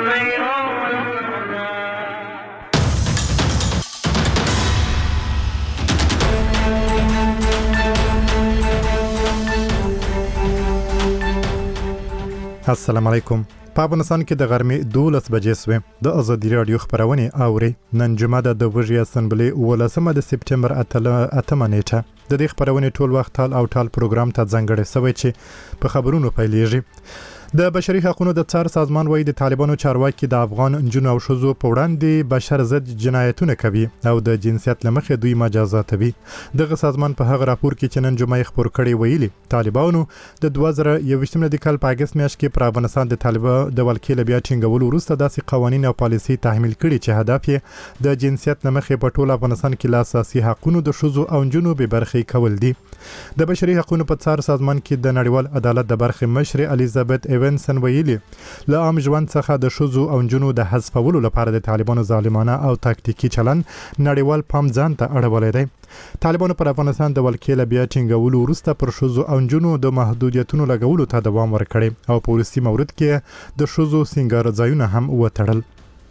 السلام علیکم. په افغانستان کې د غرمې 12 بجې سوې د ازادي رادیو خبرونه اوري. نن جمعه د وژې اسمبلی 18 د سپټمبر 8 نیټه د دې خبرونه ټول وخت ټال او ټال پروګرام ته ځانګړی شوی چې په خبرونو پیلېږي. د بشري حقوقو د څار سازمان وايي د طالبانو چارواکي د افغان جنونو او شذو په وړاندې بشر ضد جنایتونه کوي او د جنسیت لمخې دوی مجازاتوي. دغه سازمان په هغه راپور کې چې نن جمعه خبر کړی ویلي طالبانو د 2021 د کال په اگست میاشت کې پر افغانستان د طالبانو د ولکې بیا ټینګولو وروسته داسې قوانين او پالیسي تحمیل کړي چې هدف یې د جنسیت لمخې په ټول افغانستان کې اساسي حقوقو د شذو او جنونو به برخې کول دي. د بشري حقوقو په څار سازمان کې د نړیوال عدالت د برخې مشر الیزابت ایونسن ویلي له عام ژوند څخه د شذو او جنونو د حذفولو لپاره د طالبانو ظالمانه او تاکتیکي چلن نړیوال پام ځان ته اړولې دی. طالبانو پر افغانستان د ولکې بیا ټینګولو وروسته پر شذو او جنونو د محدودیتونو لګولو ته دوام ورکړي او په وروستي مورد کې د شذو سنگار ځایونه هم وتړل.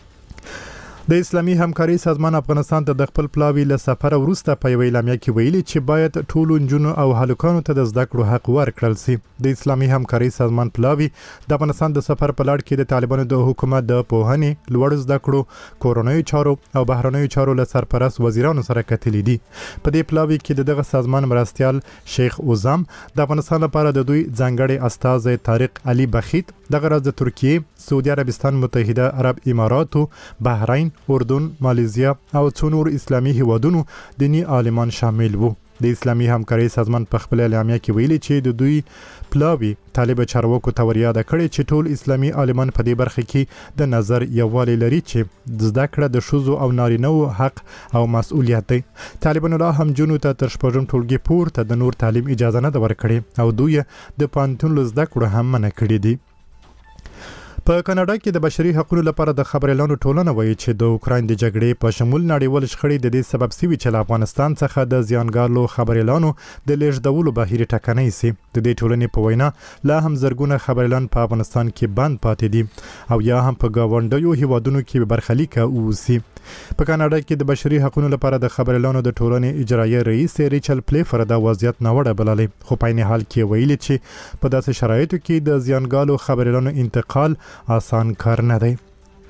د اسلامي همکاري سازمان افغانستان ته د خپل پلاوی له سفر وروسته په یو اعلامیه کې ویلي چې باید ټول جنونو او هلکانو ته د زده کړو حق ورکړل شي. د اسلامي همکاري سازمان پلاوی د افغانستان د سفر په لړ کې د طالبانو د حکومت د پوهنې لوړ زده کړو کورونایي چارو او بهرنیو چارو له سرپرست وزیرانو سره کتلې دي. په دې پلاوی کې د دغه سازمان مرستيال شیخ اوزام د افغانستان لپاره د دوی ځانګړي استاد طارق علي بخیت دغه راز د ترکیه، سعودي عربستان، متحده عرب اماراتو، بحرین، اردن، ماليزیا او څو نور اسلامي هیوادونو دینی عالمان شامل وو. د اسلامي همکاري سازمان په خپل اعلامیه کې ویلي چې د دوی پلاوی طالب چارواکو ته ورياده کړي چې ټول اسلامي عالمان په دې برخه کې د نظر یووالي لري چې زده کړه د شذو او نارینه حق او مسؤلیت دی. طالبانو لا هم جنونو ته تر شپږم ټولګي پورته د نور تعلیم اجازه نه ورکړي او دوی د پانتون زده کړو هم منع کړي دي. په کاناډا کې د بشري حقوقو لپاره د خبريالانو ټولنه وایي چې د اوکراین د جګړې په شمول نړیوال شخړې د دې سبب سوي چې افغانستان څخه د زیانګالو خبريالانو د لیږدولو بهیر ټکنۍ سي. د دې ټولنې په وینا لا هم زرګونه خبريالان په افغانستان کې بند پاتې دي او یا هم په گاونډیو هیوادونو کې برخلیک اوسي. په کاناډا کې د بشري حقوقو لپاره د خبريالانو د ټولنې اجرایي رئیس ریچل پلیفر د وضعیت نوړه بللې خو په عین حال کې ویلي چې په داسې شرایطو کې د زیانګالو خبريالانو انتقال آسان کار نه دی.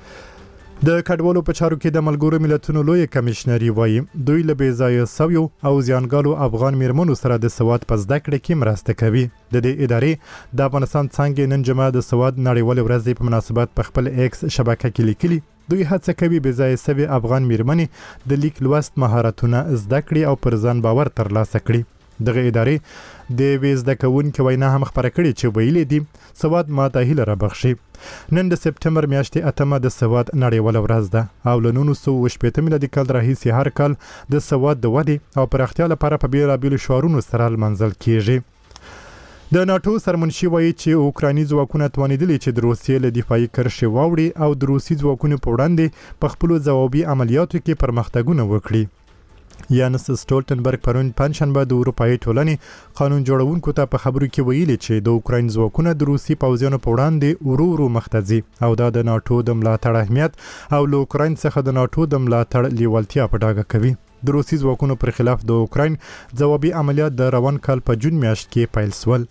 د کډوالو په چارو کې د ملګرو ملتونو لوی کمشنري وایي دوی له بېځایه سویو او زیانګالو افغان میرمنو سره د سواد په زده کړه کې مرسته کوي. د دې ادارې د افغانستان څنګه نن جمعه د سواد نړیوال ورځ په مناسبت په خپل ایکس شبکه کې لیکلي دوی هڅه کوي بېځایه سوي افغان میرمنې د لیک لوست مهارتونه زده کړي او پر ځان باور ترلاسه کړي. دغه ادارې د وزده کوونکو وینا هم خبره کړې چې ویلي دي سواد ماته هیله را بخشي. نن د سپټمبر میاشتې 8 د سواد نړیوال ورځ ده او له 1980 میلادي کال راهیسې هر کال د سواد د ودې او پراختیا لپاره په بیلابیلو شعارونو سره لمانځل کیږي. د ناتو سرمنشي وایي چې اوکرایني ځواکونه توانیدلي چې د روسیې له دفاعي کرښې واوړي او د روسي ځواکونو په وړاندې په خپل ځوابي عملیاتو کې پرمختګونه وکړي. یانس سټولټنبرګ پرون پنځشنبه د اروپאי ټولنې قانون جوړونکو ته په خبرو کې ویلي چې د اوکراین ځواکونه د روسي پوځیانو په وړاندې ورو مخته ځي او دا د ناتو د ملاتړ اهمیت او له اوکراین څخه د ناتو د ملاتړ لیوالتیا په ډاګه کوي. د روسي ځواکونو پر خلاف د اوکراین ځوابي عملیات د روان کال په جون میاشت کې پیل شول.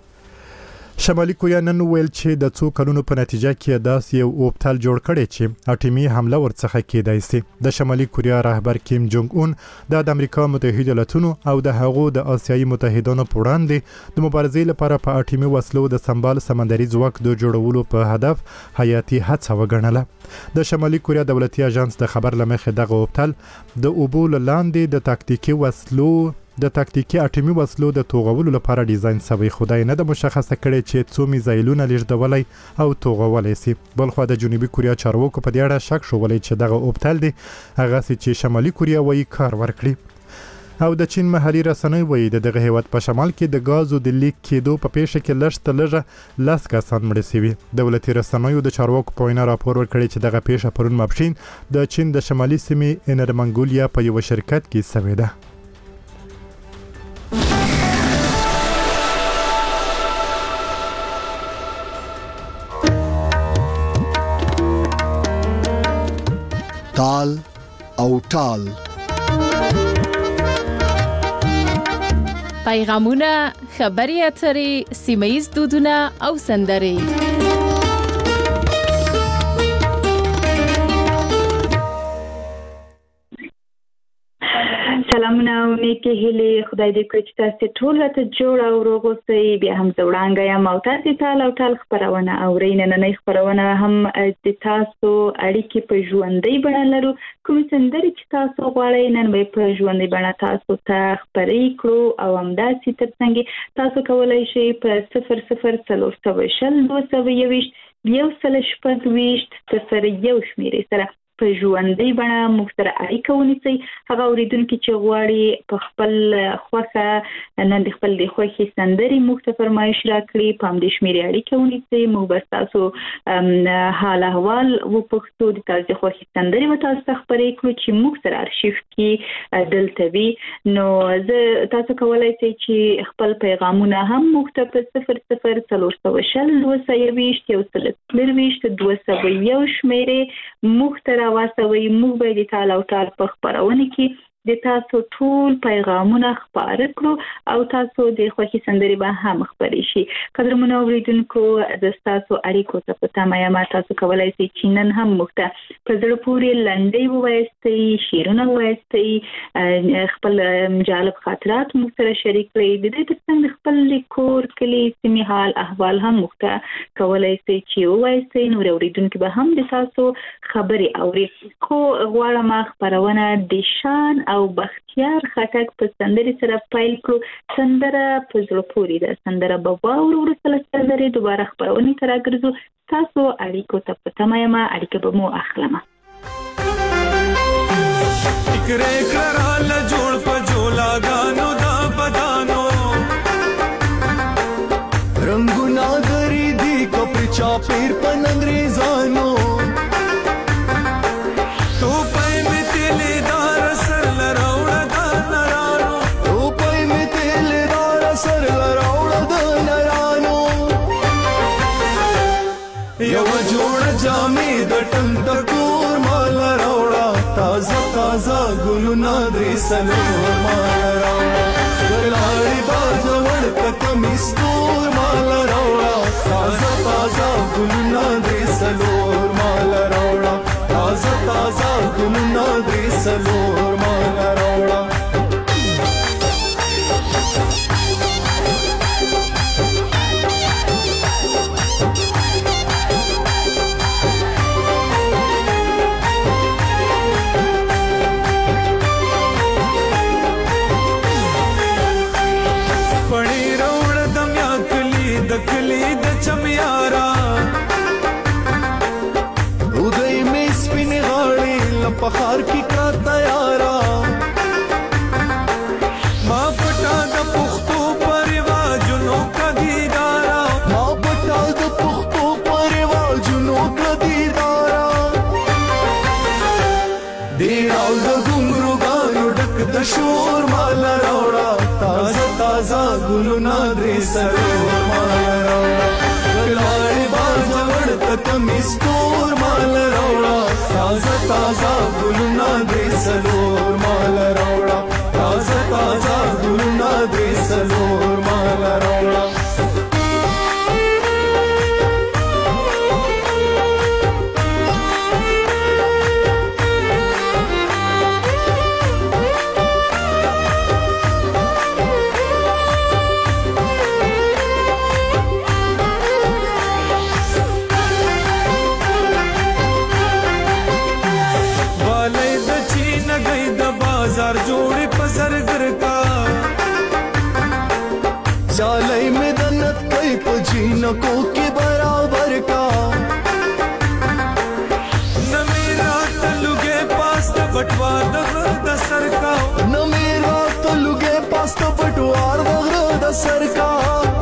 شمالي کوریا نن ویل چې د څو کلونو په نتیجه کې داسې یو اوبتل جوړ کړي چې اټومي حمله ورڅخه کېدای شي. د شمالي کوریا رهبر کیم جونګ اون د امریکا متحده ایالاتونو او د هغو د آسیایي متحدانو په وړاندې د مبارزې لپاره په اټومي وسلو د سمبال سمندري ځواک د جوړولو په هدف حیاتي هڅه وګڼله. د شمالي کوریا دولتي اژانس د خبر لمخې دغه اوبتل د اوبو لاندې د تاکتیکي وسلو د تاکتیکي اټومي وسلو د توغولو لپاره ډیزاین شوی خدای نه د مشخصه کړي چې څو میزایلونه لیږدولای او توغولای شي. بلخو د جنوبي کوریا چارواکو په دې اړه شک شولای چې دغه اوبتل دی هغه چې شمالي کوریا وایي کار ورکړي. او د چین محلي رسنۍ وایي دغه هیواد په شمال کې د غازو د لیک کېدو په پیښه کې لږ 10 کسان مړه شوي. دولتي رسنیو د چارواکو په وینا راپور ورکړی چې دغه پیښه پرون ماپښین د چین د شمالي سیمې انر منګولیا په یو شرکت کې شوې ده. تال او ټال. پیغامونه، خبري اترې، سیمه‌ییز دودونه او سندرې. سلامونه او نیکې هیلې. خدای دې کړي چې تاسو ټول راته جوړ او روغ اوسئ. بیا هم زه وړانګه یم او تاسو ټال او ټال خبرونه اورئ. نننۍ خبرونه هم د تاسو اړیکې په ژوندۍ بڼه لرو. کوم سندرې چې تاسو غواړئ نن به په ژوندۍ بڼه تاسو ته خبرې کړو او همداسې ترڅنګ تاسو کولای شئ په 00404221 100 شمیرې سره په ژوندۍ بڼه موږ سره اړیکه ونیسئ. هغه اوریدونکي چې غواړي په خپل خوښه نن د خپل د خوښې سندرې موږ ته فرمایش راکړي، په همدې شمیرې اړیکه ونیسئ. موږ به تاسو حال احوال وپوښتو، د تاسو د خوښې سندرې به تاسو ته خبرې کړو چې موږ سره ارشیف کې دلته وي. نو تاسو کولای شئ چې خپل پیغامونه هم موږ ته په 00404221 شمیرې موږ ته واستوي. موږ به د تال او ټال په خبرونه کې د تاسو ټول پیغامونه خبر کړو او تاسو د خوښي سندرې به هم خبرې شي. قدرمنو اوریدونکو، د تاسو اړیکو ته په تمه یم. تاسو کولای شئ چې نن هم موږ ته په زړه پورې لنډۍ ووایاستئ، شعرونه ووایاستئ، خپل جالب خاطرات موږ سره شریک کړئ. د دې ترڅنګ خپل کور، کلی، سیمې حال احوال هم موږ ته کولای شئ چې ووایاستئ. نور اوریدونکو به هم د تاسو خبرې اوري. خو غواړم خبرونه د شان او بختیار خټک په سندرې سره پیل کړو. سندره په زړه پورې ده. سندره به واورو. وروسته له سندرې دوباره خبرونې ته راګرځو. تاسو اړیکو ته په تمه یم. اړیکه به مو اخلمه. فکرې کړه جوړ په جولاګانو دا بدانو رنگونه غری دی کپر چاپیر پن انګریزانو تو پای می تل دار سر لراوړه د نرانو تو پای می تل دار سر لراوړه د نرانو یو جوړ جامې د ټم ټکور مال راوړه تازه تازه ګلونه درې سلور مال راوړه ګلاري باز ورته مستور مال راوړه تازه تازه ګلونه درې سلور مال راوړه تازه تازه ګلونه درې سلور مال راوړه کلی د چمیارا ودای می سپین غاړي لپخار کی کا تیارا ما پټا د پختو پرواجونو کدیدارا ما پټا د پختو پرواجونو کدیدارا دی راو د ګمرو غاړو ډک د شور مال راوړه تازه تازه ګلونه درې سرور مال راوړه ګلاري باز ورته کمیستور مال راوړه تازه تازه ګلونه درې سرور مال راوړه تازه تازه ګلونه درې سرور مال راوړه بازار جوړې پزرګر کا چالای مدنت کوي پجینو کو کې برابر کا न मेरा तलुगे पास बटवार د سر کا न मेरा तलुगे पास बटवार د سر کا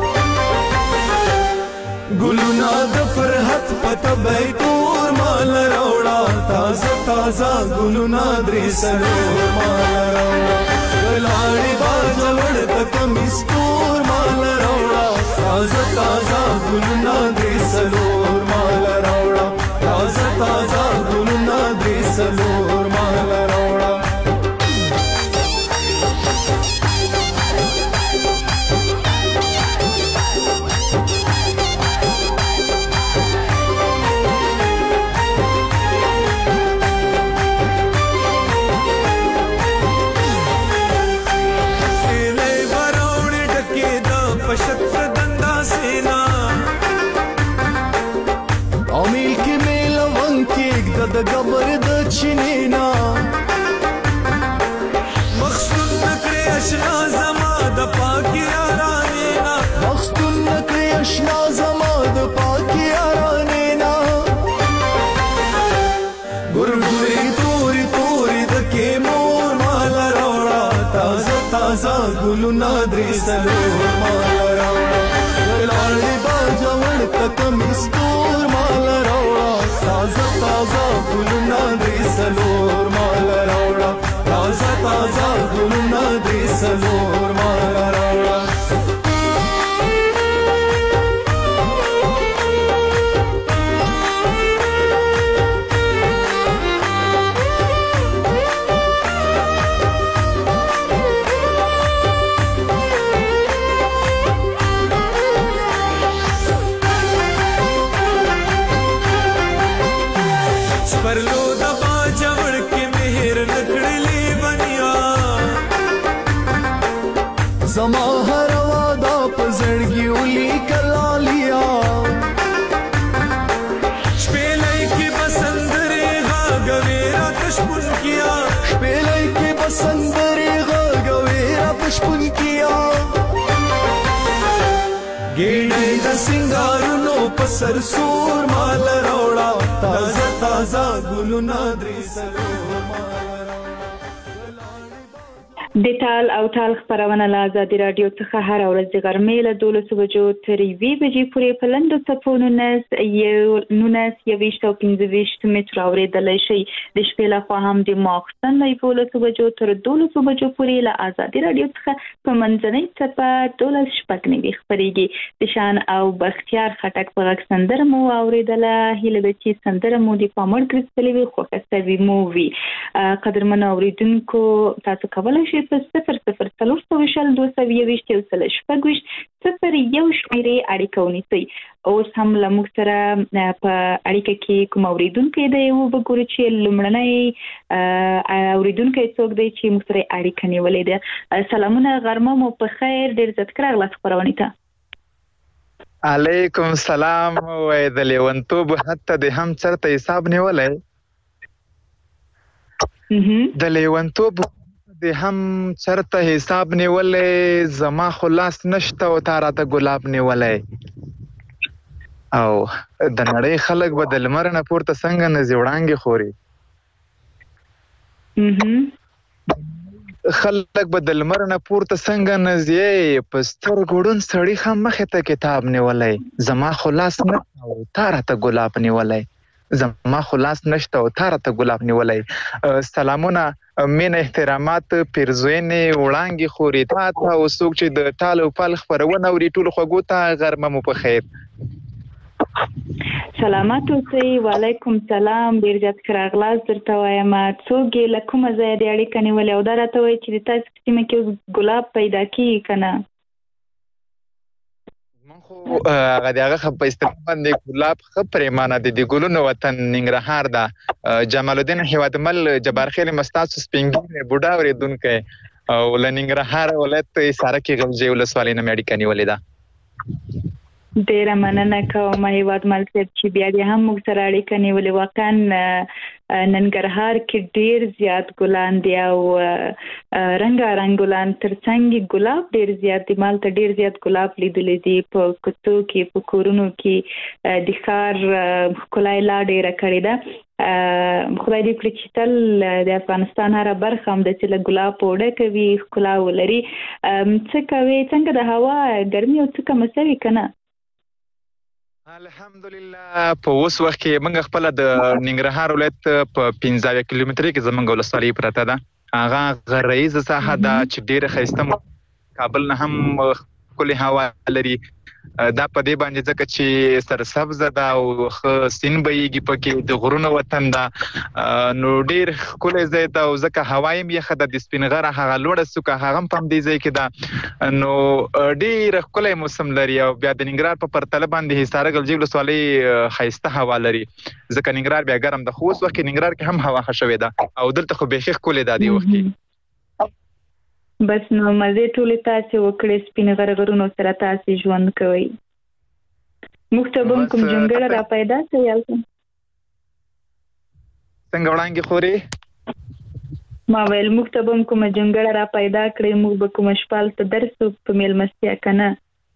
ګلونا د فرحت پته بیتور مال راوړه تازه تازه ګلونا درې سلور مال راوړه ګلاري باز ورته کمیستور مال راوړه تازه تازه ګلونا درې سلور مال راوړه تازه تازه ګلونا درې سلور د ګبر د چینینا مخصوص نکړې اشنا زما د پاکي یارانینا مخصوص نکړې اشنا زما د پاکي یارانینا ګورګوري توري توري د کې مور مال راوړه تازه تازه ګلونه درې سلور مال راوړه لاړې باجوړ تکم استور مال راوړه تازه تازه ګلونه درې سلور مال راوړه تازه تازه ګلونه درې سلور مال راوړه परलो दबा जवड़ के मेहर नकड़ली बनिया जमा हर वादा पजड़गी उली कला लिया शपेलाई की बसंदरे गा गवेरा कशपुन किया शपेलाई की बसंदरे गा गवेरा कशपुन किया गेड़े द सिंगारुनो पसर सूर माल रोड़ा ताजा ताजा गुलुना द्रिसलो माल د ټال او ټال خبرونه له آزادي رادیو څخه هر ورځ د غرمې له 12 بجو تر 1 بجې پورې په لندو څپو 19 او 15 متر اورېدلای شي د شپې له خوا هم د ماخستن له 12 بجو تر 12 بجو پورې له آزادي رادیو څخه په منځنۍ څپه 12 شپږ خبريږي د شان او بختیار خټک په غږ سندره مو اورېدله هیله ده چې سندره مو د پامړ کړستلې وي خو کسبي مو وي قدرمن اوریدونکو تاسو کولای شئ په 00 222 شپږ صفر یو شمیرې اړیکه ونیسئ اوس هم له موږ سره په اړیکه کې کوم اوریدونکو دی وګورئ چې لومړنی اوریدونکو څوک دی چې موږ سره اړیکه نیولې ده سلامونه غرمه مو په خیر ډیر زیات راغلاست خبرونه ته علیکم السلام وای د لیونتوب حتی د هم چرته حساب نیولای د لیونتوب د هم چرته حساب نیولای زما خلاص نشته او تاراته ګلاب نیولای او د نړۍ خلک به د لمر نه پورته څنګه نه زیوړانګي خوري خلک به د لمر نه پورته څنګه نه زی په سترګړون سړی هم مخه ته کتاب نیولای زما خلاص نه او تاراته ګلاب نیولای زما خلاص نشته او تاراته ګلاب نیولای سلامونه مين احترامات پیرزوینه وړانګي خوري تا او څوک چې د ټالو پال خبرونه وري ټول خوګو ته غرمه مو په خیر سلامات اوسئ وعلیکم سلام ډیر زیات راغلاست درته وایم څوک له کومه ځای د اړیکه نیولې او دا راته وایي چې د تاسو په سیمه کې ګلاب پیدا کیږي کنه هغه دغه په استعمال باندې ګلاب خبرېمانه د ګلونو وطن ننګرهار دا جمال الدین هیوادمل جبار خیل مستاسو سپینګي بوډا ورېدونکو او لننګرهار ولایت ساره کې غلجې ولسوالۍ نه اړیکه نیولې ده ډیره مننه کوم هیوادمل صاحب چې بیا دې هم موږ سره اړیکه نیولې واقعا ننګرهار کې ډیر زیات ګلان دي او رنگارنګ ګلان ترڅنګ ګلاب ډیر زیات دي مالته ډیر زیات ګلاب لیدلې دي په کوڅو کې په کورونو کې د ښار ښکلای لا ډیره کړې ده خدای دې کړي چې تل د افغانستان هر برخه هم د چې ګلاب پوډه کوي ښکلا ولري څه کوي څنګه د هوا ګرمي او څه مسوي کنه الحمدلله په اوس وخت کې موږ خپل د ننګرهار ولایت په 15 کیلومتر کې زمونږ ولسوالۍ پرته ده هغه غرایز ساحه ده چې ډیره ښایسته کابل نه هم کلی هوا لري دا په دې باندې ځکه چې سرسبز ده او سین بېږي پکې د غرونو وطن ده نو ډیر کلی ځای ده او ځکه هوا یې یخه ده د سپینغره هغه لوړه څوکه هغه هم دې ځای کې ده نو ډیر کلی موسم لري او بیا د ننګرهار په پرتله باندې حصار غلجې ولسوالۍ ښایسته هوا لري ځکه ننګرهار بیا ګرم ده خو اوس وخت کې ننګرهار کې هم هوا ښه شوې ده او دلته خو بیخي ښکلې ده دې وخت کې بس نو مزه ټول تاسو وکړې سپین غرغرونو سره تاسو ژوند کوي مختبم کوم جنګل را پیدا شي یالته څنګه وړاندې خوري ما ویل موږ ته به کومه جونګړه را پیدا کړې موږ به کوم شپال ته درسو په میلمستیا کنه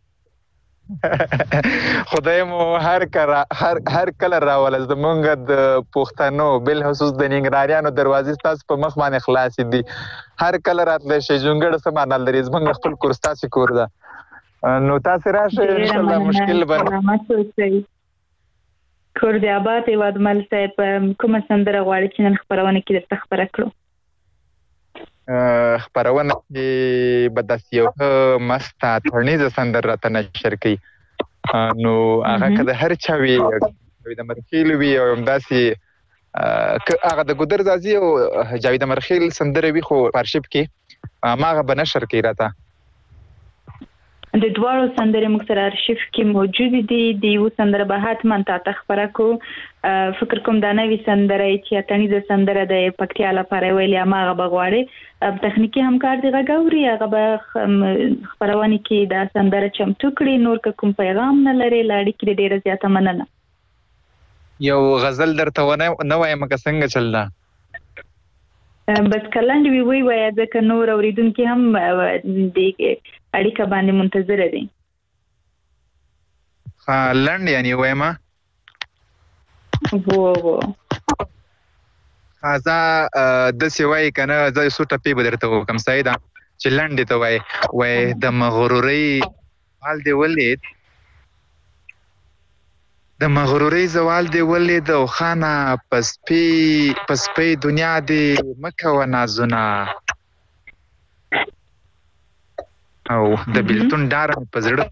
خدای مو هر کله راول زمونږ د پښتنو بل خصوص د ننګرهاریانو دروازې تاسو په مخ باندې خلاص دي هر کله راتلی شي جونګړه څه معنا لري زمونږ خپل کور ستاسو کور ده نو تاسو راشئ ان شاء الله مشکل به کور دی آباد هیواد مل صاحب کومه سندره غواړي چې نن خپرونه کې درته خبره کړو خپرونه کې به داسې یو مست ترنیزه سندره راته نشر کړي نو هغه که د هر چا وي جاوید مرخیل وي او همداسې هغه د ګودر ځاځي او جاوید مرخیل سندره وي خو په ارشیف کې هماغه به نشر کړي راته د دواړو سندرې موږ سره ارشیف کې موجود دي د یو سندره به حتما تاسو خبره کو فکر کوم دا نوې سندره چې اتنیزه سندره د پکتیا لپاره ویلې ماغه بغواړي تخنیکی همکار دی غاوري هغه به خبرونه کې دا سندره چمتو کړي نور کوم پیغام نه لري لاړې کې ډیره زیاته مننه یو غزل درته نه وایم که څنګه چلدا بس کلند وی ځکه نور اوریدونکو هم د اړیکه باندې منتظر دي لند یعنی وایم وو خازا د سیوای کنه زه سو ټپی بدرته کوم سیدا چې لند ته وای د مغروري حال دی ولید د مغروري زوال دی ولید او خانه پسپی دنیا دی مکه و نازونه او د بیلتون ډار مې پزړه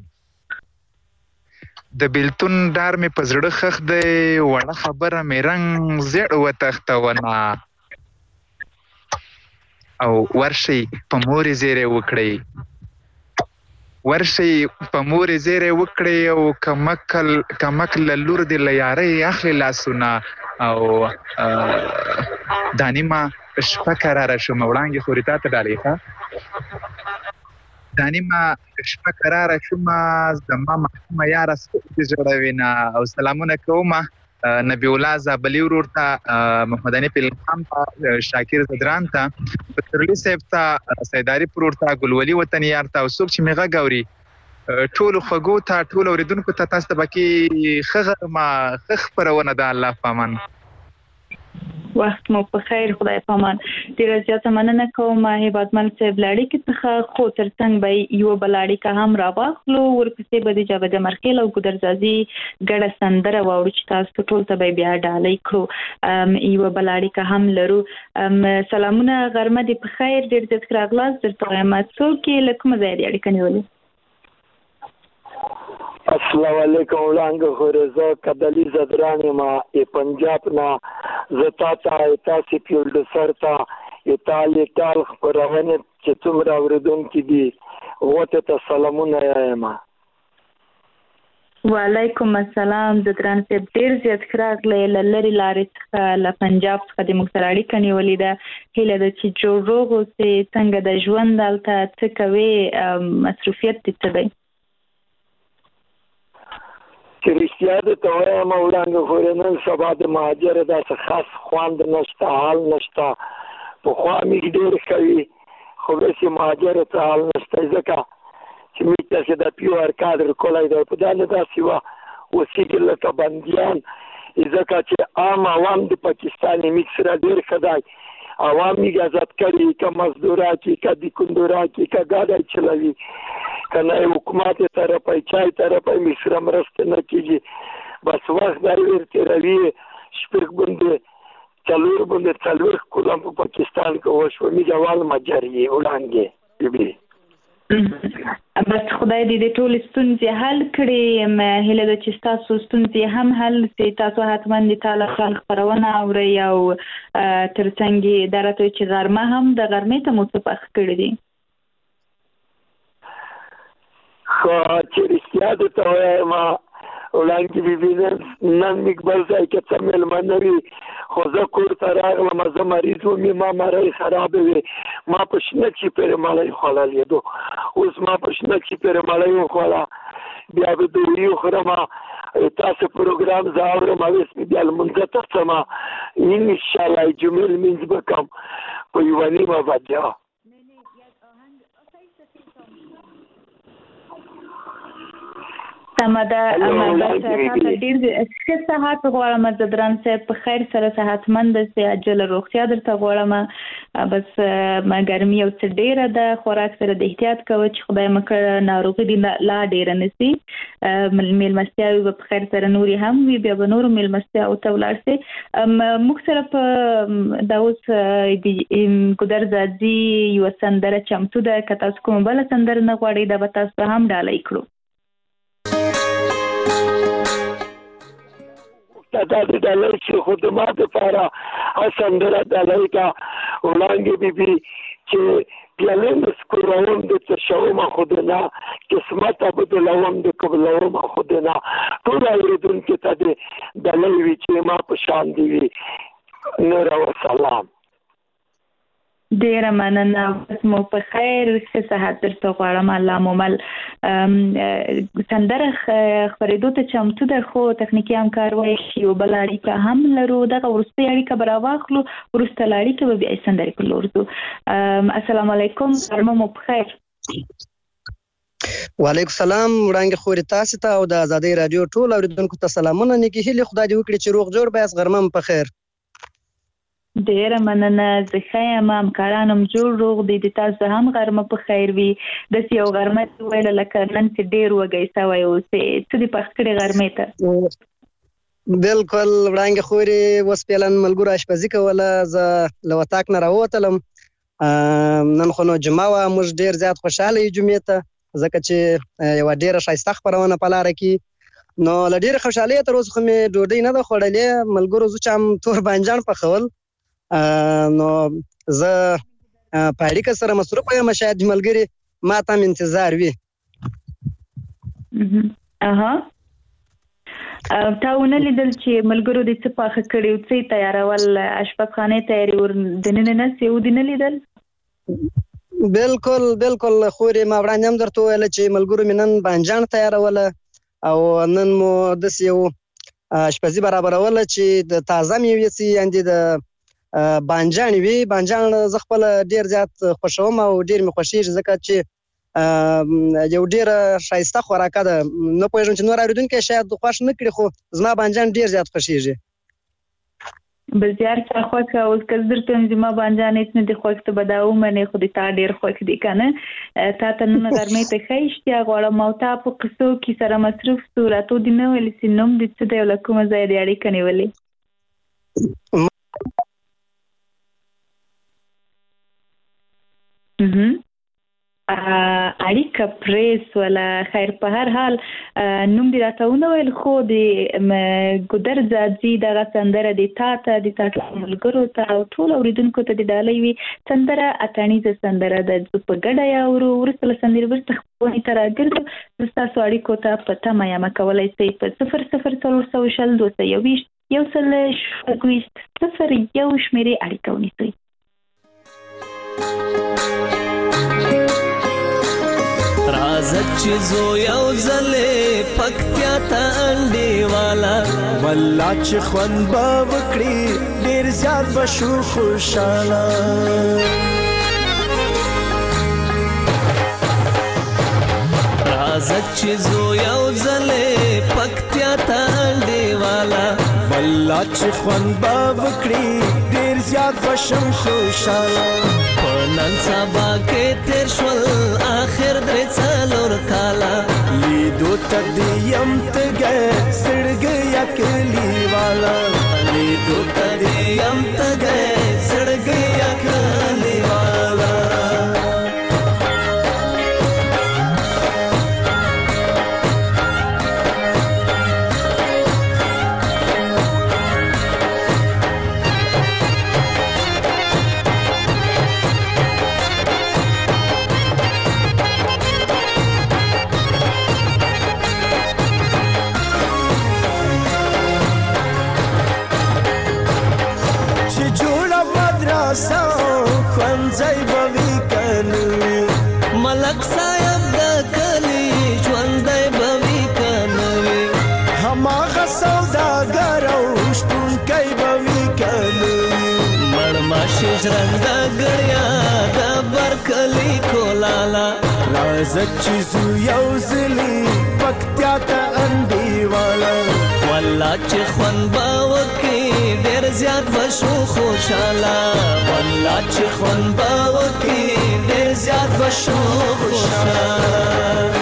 خخ دی وړه خبره مې رنگ زیړ وتختونه او ورشي په مورې زیره وکړي او کمکل لور دی لیارې اخلي لاسونه او دانیما شپه قراره شو وړاندې خوري تا ته ډالې ښه دانیما شپه قراره شوم زما محکومه یاره سترګې ژړوینه او سلامونه کوم نبی الله زابلي ورور ته محمد حنیف الهام ته شاکر زدران ته پترلی صاحب ته سیداري پرور ته ګلولي وطن یار ته او څوک چې مې غږ اوري ټولو خوږو ته ټولو اوریدونکو ته تاسو ته باقي ښه خپرونه ده الله په امان وخت مو په خیر خدای پامان ډیره زیاته مننه کوم هیوادمل صاحب لاړی کې څخه خو ترڅنګ به یو بلاړی کا هم راواخلو ورپسې به د جاوید مرخیل او ګودرزازي ګډه سندره واورو چې تاسو ټول ته بیا ډالۍ کړو یو بلاړی کا هم لرو سلامونه غرمه دې په خیر ډیر زیات راغلاس درته قیامت څوک لکه مزه دې اړیکه نیولې السلام علیکم وړاندې خورزه کدلی زدرانی ما پنجاب نا زتا تاسو پیولډ سرتا ایتالی ټال خبرونه چې څومره اوریدونکو دي وته ته سلامونه یم وعلیکم السلام زدران صاحب ډیر زیات راغلی لری لارې څخه له پنجاب څخه د مخترړی کني ولیده هله د چې جوړو سه څنګه د ژوند دلته څه کوي مصروفیت دي څه دی چې رښتیا د توه ما وړاندې خورنن سبا د مهاجر داسې خاص خواند نشته حال نشته په خوا می ډېر کوي خو چې مهاجر ته حال نشته ځکه چې می تاسو د پیور کادر کولای دی په دانه داسې وا وسیګل ته بنديان ځکه چې عام عوام د پاکستان میکسر ډېر خدای عوامي آزاد کړي که مزدورا کی که د کندورا کی که ګاډي چلوي کنه حکومت طرفه چای طرفه مصر مرسته نه کیږي بس وخت درته روي شپږ باندې څلور کوم په پاکستان کې وشو می جوال مجري وړاندې بي بس خدای دې ټول ستونزې حل کړي هله د چې تاسو ستونزې هم حل سي تاسو حتما د تعالی خبرونه اوري او ترڅنګ درته چې غرمه هم د غرمې ته مصفخ کړی دي خو چې رښتیا د توه ما وړاندې بيبینم نن مقبل ځای کې څه ملمنري خو زه کور ته راغلم زه مریض وم ما مری خراب وي ما په شنه چې پر مالای خلالې دو اوس ما په شنه چې پر مالای خلا بیا به دوی خو ما تاسو پروګرام زاورم اوس بیا المنځ ته سما ان شاء الله جمعې لمونځ به کوم په 1:30 بجه. سمه ده. ډېر ښه صحت غواړم د دران صاحب په خیر سره صحتمند سي، عاجله روغتیا درته غواړم. بس ګرمي یو څه ډېره ده، خوراک سره د احتیاط کوه چې خدای مه کړه ناروغي دې لا ډېره نه سي. میلمستیاوې به په خیر سره نورې هم وي، بیا به نورو میلمستیاوو ته ولاړ سي. موږ سره په دا اوس د ګودر ځاځي یوه سندره چمتو ده، که تاسو کومه بله سندره نه غواړئ دا به تاسو هم ډالۍ کړو. دا د ډالۍ چې خدمات لپاره سندره ډالۍ کا وړاندې بیبي چې پیالې مسکوروم د تشوم خودنا قسمت بدلوم د قبلوم خودنا ټول اوریدونکو ته د ډالۍ وی چې ما په شان دی نور او سلام. ډیره مننه، مو په خیر ښه صحت درته غواړم. الله مو مل. سندره خپرېدو ته چمتو ده، خو تخنیکي همکار وایي چې یو بله اړیکه هم لرو، دغه وروستۍ اړیکه به راواخلو، وروسته له اړیکې به بیا سندرې پر لور ځو. السلام علیکم، غرمه مو په خیر. وعلیکم السلام وړانګې خورې تاسې ته او د ازادۍ راډیو ټول اوریدونکو ته سلامونه، نیکې هیلې خدای دې وکړي چې روغ جوړ بیاست. غرمه مو په خیر. ډیره مننه، زه ښه یم، همکاران هم جوړ روغ دي، د تاسو هم غرمه په خیر وي. داسې یو غرمه چې ویله لکه نن چې ډېر وږی سوی اوس څه دې پخ کړې غرمې ته؟ بالکل وړانګې خورې، اوس پیلن ملګرو اشپزي کوله، زه له وطاق نه راووتلم. نن خو نو جمعه وه، موږ ډېر زیات خوشحاله یو جمعې ته، ځکه چې یوه ډېره ښایسته خپرونه په لاره کې. نو له ډېرې خوشحالۍ تر اوسه خو مې ډوډۍ نه ده خوړلې، ملګرو زه چې هم تور بانجان پخول. نو زه په اړیکه سره مصروف یم، شاید ملګري ما ته هم انتظار وي. تا ونه لیدل چې ملګرو دې څه پاخه کړي او څه تیارول، اشپزخانې تیاري ور دننه نه سي او دې نه لیدل؟ بالکل بالکل خورې، ما وړاندې هم درته وویله چې ملګرو مې نن بانجان تیاروله او نن مو داسې یو اشپزي برابروله چې د تازه مېوې سي، یعنې د بانجان وي. بانجان زه خپله ډېر زیات خوښوم او ډېر مې خوښېږي، ځکه چې یو ډېره ښایسته خوراکه ده. نه پوهېږم چې نور اورېدونکي شاید خوښ نه کړي، خو زما بانجان ډېر زیات خوښېږي. بسیار ښه خوښه. اوس که زه درته وایم زما بانجان هېڅ نه دي خوښ، ته به دا ومنې، خو د تا ډېر خوښ دي که نه؟ تا ته نن غرمې ته ښه اشتیا غواړم او تا په قصو کې سره مصروف سو، راته دې نه ویلې چې نوم دې څه دی او له کومه ځایه دې اړیکه نیولې؟ اړیکه پریس ولا خیر، په هر حال نوم دې راته ونه ویل، خو د ګودر ځاځي دغه سندره دې تا ته د تا ټولو ملګرو ته او ټولو اورېدونکو ته دې ډالۍ وي. سندره اتڼیزه سندره ده، زه په ګډه یې اورو، وروسته له سندرې وروسته خپرونې ته راګرځو. زه ستاسو اړیکو ته په تمه یم، کولی شئ په 00 220 220 01 شمېرې اړیکه ونیسئ. رازت چې زو یو ځلې پکتیا ته انډې والا، والله چې خوند به وکړي ډېر زیات به شو خوشحاله. رازت چې زو یو ځلې پکتیا ته انډې والا، والله چې خوند به وکړي ډېر زیات به شم خوشحاله. نن سبا کې تیر شول آخر درې څلور کاله، لیدو ته دې یم تږی سړګۍ کلی والا، لیدو ته دې یم تږی سړګۍ کلی والا. ځای به وي که نه وي، ملک صاحب د کلي ژوندی به وي که نه وي، هماغه سوداګر او شپونکی به لیکلي مړماشي ژرنده ګړیا د برکلي کولاله راځه چې زو یو ځلي پکتیا ته انډیواله والله چې خوند به وکړي ډېر زیات به شو خوشحاله والله چې خوند به وکړي ډېر زیات به شو خوشحاله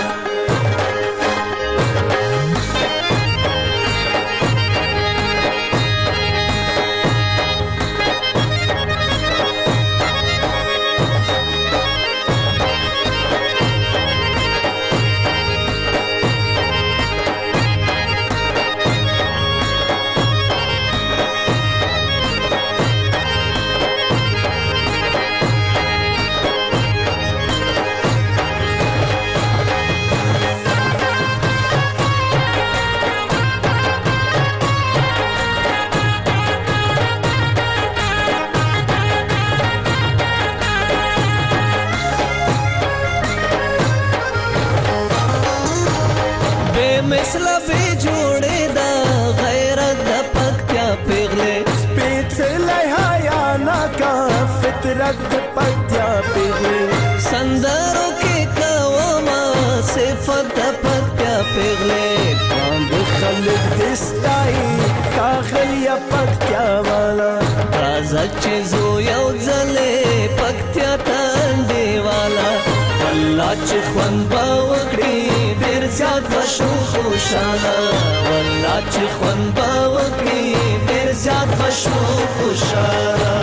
مثله بې جوړې ده غیرت د پکتیا پیغلې سپېڅلی حیا ناکه فطرت د پکتیا پیغلې سندرو کې کومه صفت د پکتیا پیغلې باندې خلک دې ستایي ښاغلیه پکتیا والا راځه چې زو یو ځلې پکتیا ته انډیواله والله چې خوند به وکړي ډېر زیات به شو خوشحاله والله چې خوند به وکړي ډېر زیات به شو خوشحاله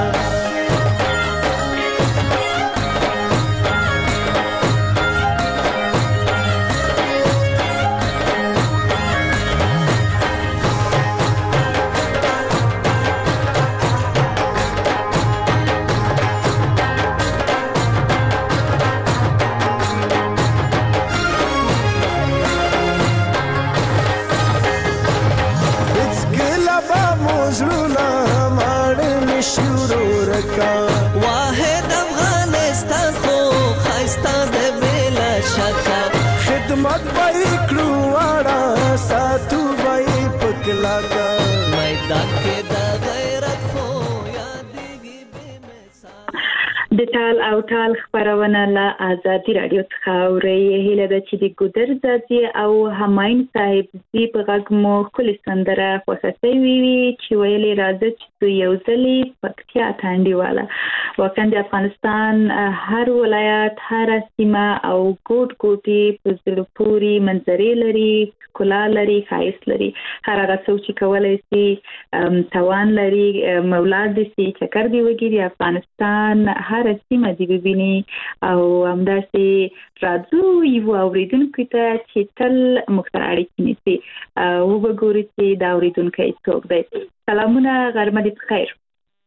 واحد افغانستان خو خایسته د بلا شکه خدمت به یې کړو واړه ساتو به یې په کلاکه میدان کې د غیرت خو یادېږي بې مثال د ټال او ټال خبرونه له آزادي رادیو څخه اورئ. هیله ده چې د ګودر زادي او همایون صاحب زی په غږ مو ښکلې سندره خوښه شوې وي چې ویلې راځه چې زو یو ځلې پکتیا ته انډیواله. واقعا د افغانستان هر ولایت هر سیمه او ګوټ ګوټې په زړه پورې منظرې لري، ښکلا لري، ښایست لري. هر هغه څوک چې کولی شي توان لري مولاد دې شي چکر دې وکړي افغانستان هر سیمه دې وویني او همداسې راځو یو اورېدونکو ته چې تل موږ سره اړیکې نیسي وګورو چې دا اورېدونکی څوک دی. سلامونه، غرمه دې په خیر.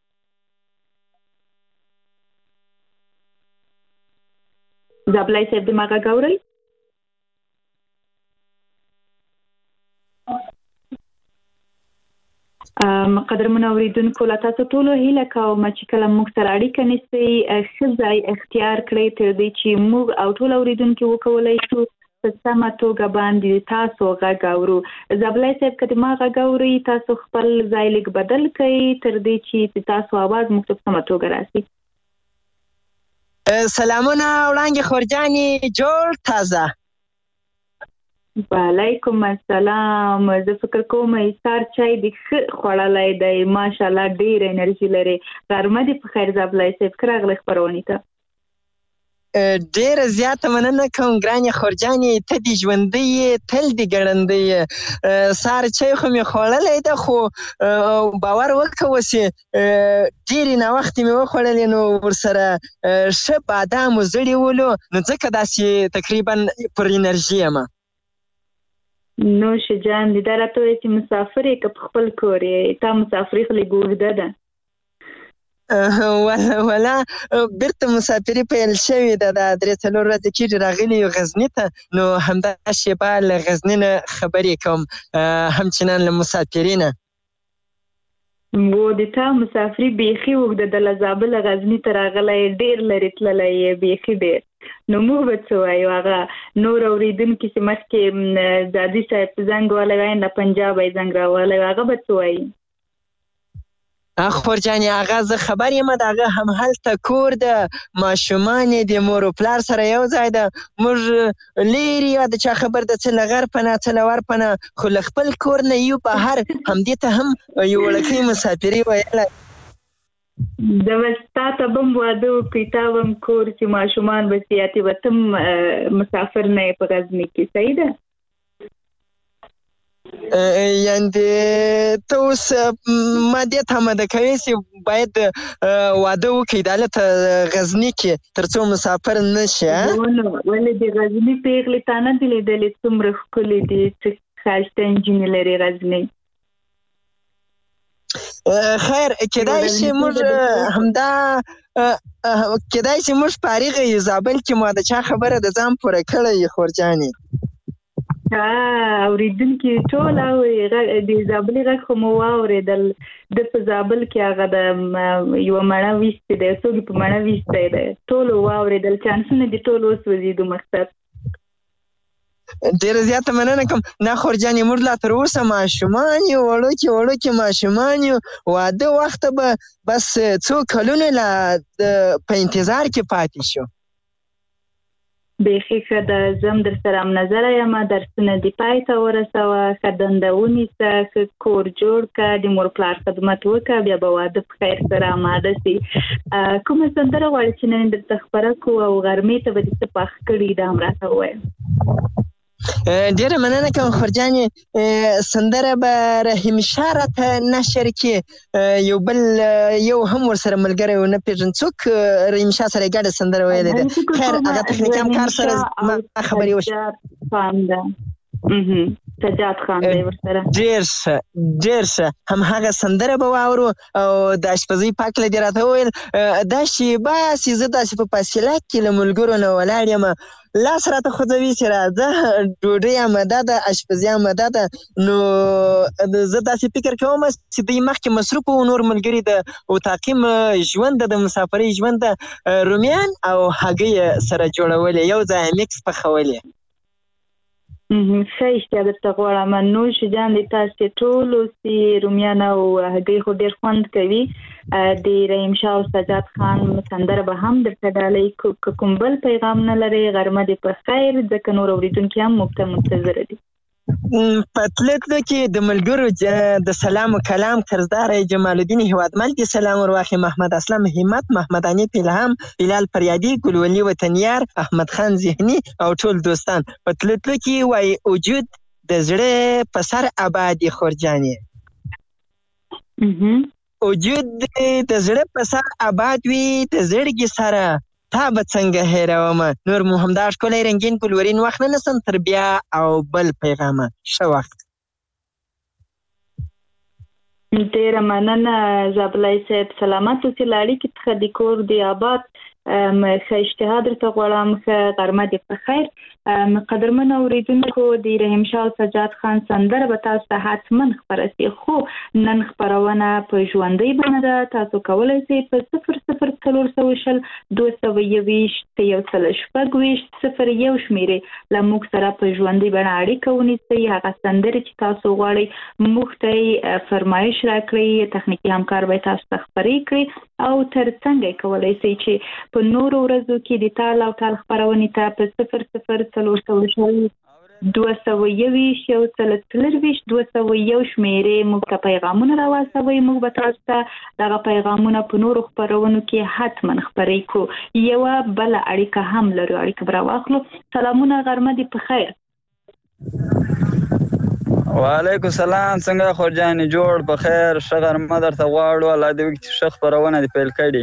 زابلای صاحب د ما غږ اورئ؟ قدرمنو اوریدونکو له تاسو ټولو هیله کوم چې کله موږ سره اړیکه نیسئ ښه ځای اختیار کړئ تر دې چې موږ او ټول اوریدونکي وکولی شو په سمه توګه باندې تاسو غږ اورو. زابلای صاحب که د ما غږ اورئ تاسو خپل ځای لږ بدل کړئ تر دې چې تاسو اواز موږ ته په سمه توګه راسي. سلامونه وړانګې خورجانې جوړ تازه. وعلیکم السلام. زه فکر کوم ایثار چای د ښه خوړلی دی، ماشاءالله ډېر انرژي لري. غرمه دې په خیر زابلای صاحب، ښه راغلی خپرونې ته. ډېره زیاته مننه کوم ګرانې خورجانې، ته دې ژوندی یې تل دې ګړندی یې. سهار چای خو مې خوړلی ده خو باور وکړه اوسې ډېرې ناوختې مې وخوړلې نو ورسره ښه بادام و زړې ولو نو ځکه داسې تقریبا پر انرژي یم. نوش جان دې دا راته وایي چې مسافر یې که په خپل کور یې؟ تا مسافري خو لږ اوږده ده. ولا بیرته مسافري پیل شوې ده، دا 3-4 ورځې کېږي راغلي یو غزني ته، نو همدا شیبه له غزني نه خبرې کوم همچنان له مسافري نه. و د تا مسافري بیخي اوږده ده، له زابله غزني ته راغلی ډېر لرې تللی یې بیخي ډېر. نو موږ به څه وایو؟ هغه نور اورېدونکي چې مخکې زادي صاحب زنګ وهلی وایي له پنجابه یې زنګ راوهلی، هغه به څه وایي؟ خور جانې هغه زه خبر یم د هغه هم هلته کور د ماشومان د مور و پلار سره یو ځای ده موږ لیرې د چا خبر د څه له غرب نه څه له ورپ نه خو له خپل کور نه یو بهر همدې ته هم یو وړکۍ مسافري ویلی د وستا ته بم واده وکړي تا بم کور چې ماشومان به سیاتي به تم مسافر نه په غزني کې صحیح ده یعنې ته اوس ما دې تمه ده کوې چې باید واده وکړي د هلته غزني کې تر څو مسافر نه شي ولې د غزني پیغلې تا نه دي لیدلې څومره ښکلې دي څه ښایسته نجونې لري غزني خیر کېدای شي موږ همدا کېدای شي موږ فارغ یو زابل کې ما د چا خبره د ځان پوره کړی خور جانې اورېدونکي ټول اوري د زابلي غږ خو مو واورېدل د په زابل کې هغه د یوه مڼه ویستی دی څوک په مڼه ویستی دی ټولو واورېدل چانسونه دي ټول اوس وزیدو مقصد ډېره زیاته مننه کوم نه خور جانې موږ لا تر اوسه ماشومان یو وړوکي ماشومان یو واده وخته به بس څو کلونه لا په انتظار کې پاتې شو بیخي ښه ده زم در سره هم نظره یم درسونه دې پای ته ورسوه ښه دنده ونیسه ښه کور جوړ کړه د مور پلار خدمت وکړه بیا به واده په خیر سره اماده سي کومه سندره غواړې چې نن درته خپره کړو او غرمې ته به دې څه پاخ کړي دا هم راته ووایه ډېره مننه کوم خور جانې سندره به رحیم شاه راته نشر کړي یو هم ورسره ملګری ونه پېژن څوک رحیم شاه سره یې ګډه سندره ویلې ده خیر هغه تخنیکي همکار سره ما خبرې وشي سجاد خان دی ورسره ډېر ښه همهغه سندره به واورو او د اشپزۍ په هکله دې راته وویل دا شیبه چې زه داسې په فاصله کې له ملګرو نه ولاړ یم لاس راته خوځوي چې راځه ډوډۍ آماده ده اشپزي آماده ده نو زه داسې فکر کوم چې دوی مخکې مصروف وو نور ملګري د اتاقي ژوند د مسافرۍ ژوند د رومیان او هګۍ سره جوړولې یو ځای میکس پخولې ښه اشتیا درته غواړم نوش جان د تاسې ټولو چې رومیان او هګۍ خو ډېر خوند کوي د رحیم شاه او سجاد خان سندره به هم درته ډالۍ که کوم بل پیغام نه لرئ غرمه دې په خیر ځکه نور اورېدونکي هم موږ ته منتظره دي په تلتلو کې د ملګرو د سلام و کلام قرضدار جمال الدین هیوادمل دې سلام ورواخلي محمد اسلم همت محمد حنیف الهام بلال فریادي ګلولي وطنیار احمد خان ذهني او ټول دوستان په تلتلو کې وایي وجود د زړه په سر آباد خور جانې وجود د زړه په سر آباد وي د زړګي سره تا به څنګه هېرومه نور مو همدا ښکلی رنګین ګلورین وخت نه نسم تر بیا او بل پیغامه ښه وخت ډېره مننه زابلای صاحب سلامت اوسې له اړیکې څخه د کور د آباد ښه اشتها درته غواړم ښه غرمه دې په خیر قدرمنو اورېدونکو د رحیم شاه او سجاد خان سندره به تاسو ته حتما خپره سي خو نن خپرونه په ژوندۍ بڼه ده تاسو کولی سئ په 00420 221 126 شمېرې له موږ سره په ژوندۍ بڼه اړیکه ونیسئ هغه سندرې چې تاسو غواړئ موږ ته یې فرمایش راکړئ تخنیکي همکار به تاسو ته خپرې کړي او ترڅنګ یې کولی سئ چې په نورو ورځو کې د تال او تال خپرونې ته په 00420 221 شمېرې موږ ته پیغامونه راواستوئ موږ به تاسو ته دغه پیغامونه په نورو خپرونو کې حتما خپرې کړو یوه بله اړیکه هم لرو اړیکه به راواخلو سلامونه غرمه دې په خیر وعلیکم السلام څنګه خور جانې جوړ په خیر ښه غرمه درته غواړو الله دې وکړي چې ښه خپرونه دې پیل کړي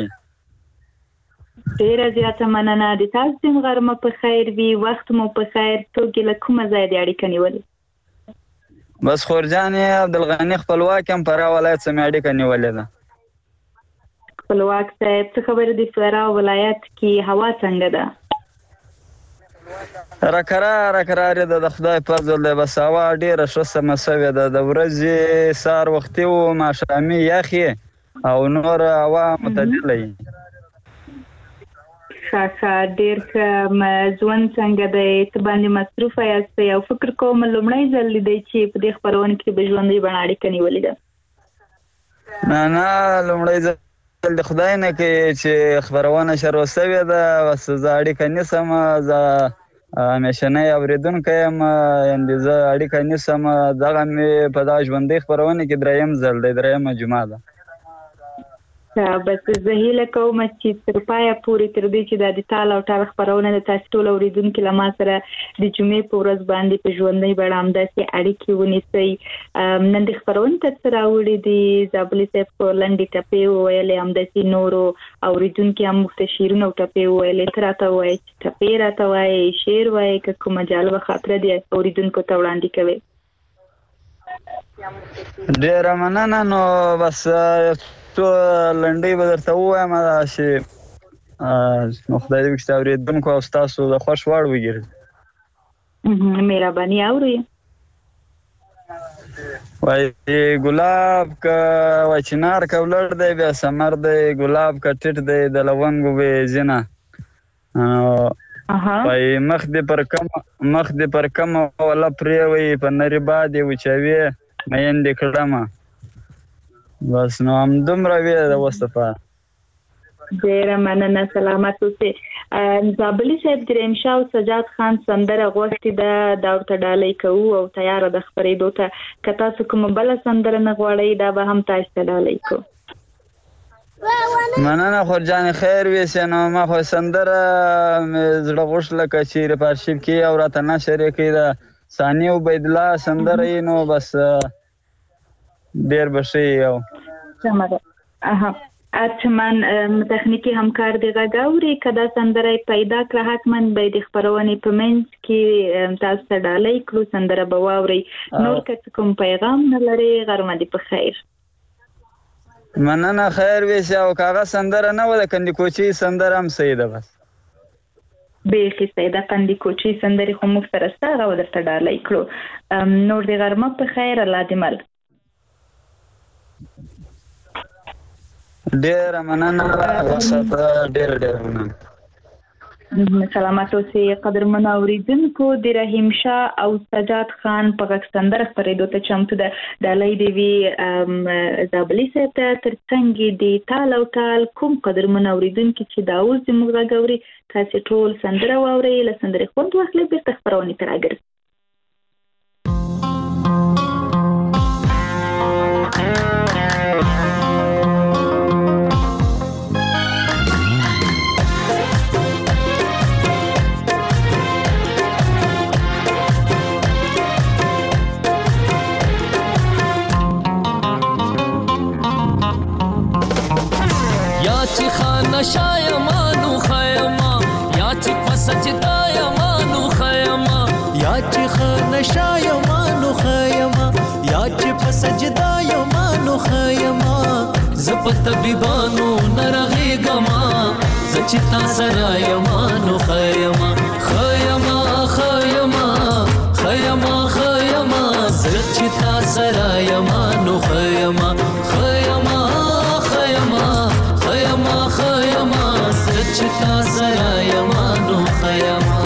ډېره زیاته مننه د تاسو دې غرمه په خیر وي وخت مو په خیر څوک یې له کومه ځایه دې اړیکه نیولې بس خور جانې عبدالغني خپلواک هم فراه ولایت څخه مې اړیکه نیولې ده خپلواک صاحب څه خبره د فراه ولایت کې هوا څنګه ده راکرارې ده د خدای فضل دی بس هوا ډېره ښه سمه سوې ده د ورځې سهار وختي و ماښامي یخې او نور هوا معتدله وي ښه ډېر ښه ژوند څنګه دی ته باندې مصروفه یاستئ او فکر کوم لومړی ځل دی چې په دې خپرونه کې به ژوندۍ بڼه اړیکه نیولې ده نه لومړی ځل د خدای نه کې چې خبرونه شروع شوې ده بس زه اړیکه نیسم زه همیشنی اوریدونکی یم یعنې زه اړیکه نیسم دغه مې په دغه ژوندۍ خپرونه کې دریم ځل دی دریمه جمعه ده بس زه هیله کوم چې تر پایه پورې تر دې چې د تال او ټال خپرونه د تاسو ټول اوریدونکو له ما سره د جمعې په ورځ باندې په ژوندۍ بڼه همداسې اړیکې ونیسئ نن د خپرونې ته څه راوړي دي زابلي صاحب په لنډې ټپې وویلې همداسې نورو اوریدونکي هم موږ ته شعرونه او ټپې وویلې ته راته ووایئ چې ټپې راته وایئ شعر وایئ که کومه جالبه خاطره دې اوریدونکو ته وړاندې کوئ ډېره مننه نو بس څو لنډۍ به درته ووایم چې نو خدای دې وکړي چې اورېدونکو او ستاسو د خوښ وړ وګرځي مهرباني اورئ وایي ګلاب که وایي چنار که ولړ دی بیا ثمر دی ګلاب که ټیټ دی د لونګو بې ځینه وایي مخ دې پر کمه وله پرېوئ په نري باد یې وچوې میندې کړمه بس نو همدومره وې د اوس دپاره ډېره مننه سلامت اوسئ زابلي صاحب د رحیم شاه او سجاد خان سندره غوښتې ده دا ورته ډالۍ کوو او تیاره ده خپرېدو ته که تاسو کومه بله سندره نه غواړئ دا به هم تاسو ته ډالۍ کوو مننه خورجانې خیر ویسې نو ما خو سندره مې زړه غوښتله که چیرې په ارشیف کې او راته نشر یې کړي د ثاني عبیدالله سندره یې نو بس ډېر به ښه یو سمه ده حتما تخنیکي همکار دی غږ اوري که دا سندره پیدا کړه حتما به د خپرونې په منځ کې تاسو ته ډالۍ کړو سندره به واورئ نور که کوم پیغام نه لري غرمه دې په خیر مننه خیر ویسې او که هغه سندره نه وه د کندیکوچي سندره هم صحیح ده بس بیخي صحیح ده کندیکوچي سندرې خو موږ سره شته هغه به درته ډالۍ کړو نور دې غرمه په خیر الله دې مل ډېره مننه ډېره مننه سلامت اوسئ قدرمنو اوریدونکو د رحیم شاه او سجاد خان په غږ سندره خپرېدو ته چمتو ده ډالۍ دې وي زابلي صاحب ته تر څنګ د تال او ټال کوم قدرمنو اوریدونکي چې دا اوس زموږ غږ اوري تاسې ټول سندره واورئ له سندرې خوند واخلئ بېرته خپرونې ته راګرځئ شایمانو خیما یا چې پسجدا یمانو خیما یا چې خان شایمانو خیما یا چې پسجدا یمانو خیما زپ طبيبانو نرغېګما زچ تا سره یمانو خیما خیما خیما خیما خیما زچ تا سره یمانو خیما خیما خیما خیما خیما زچ تا سره یمانو خیما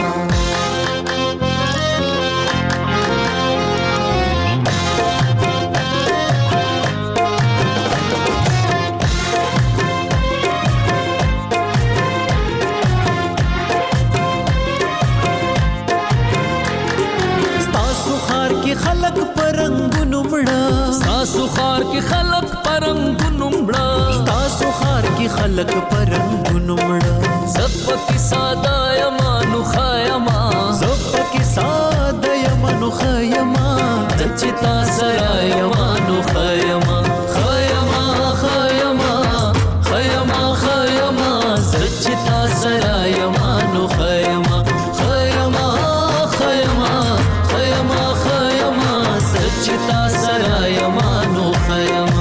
خلق پرنګونو مړه تاسو خار کې خلق پرنګونو مړه تاسو خار کې خلق پرنګونو مړه زپ کې ساده یمانو خیما زپ کې ساده یمانو خیما دچتا سره یمانو خیما خیما خیما خیما خیما دچتا سره یمانو خیما خیما خیما خیما چتا سره یمانو خیما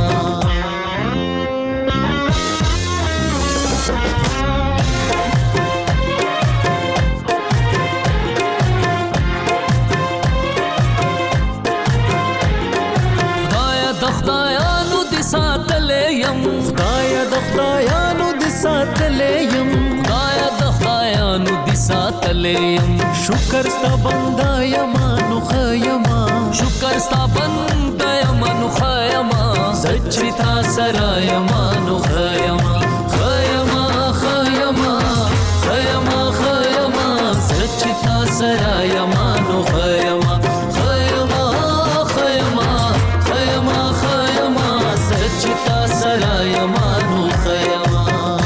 خدایا د خدایانو د ساتلې يم خدایا د خدایانو د ساتلې يم خدایا د خدایانو د ساتلې يم شکر ستا بندا یمانو خیما شکر ستا بندا یمانو خیما زچ چې تا سره یما نو خیما خیما خیما خیما خیما زه چې تا سره یما نو خیما خیما خیما خیما خیما زه چې تا سره یما نو خیما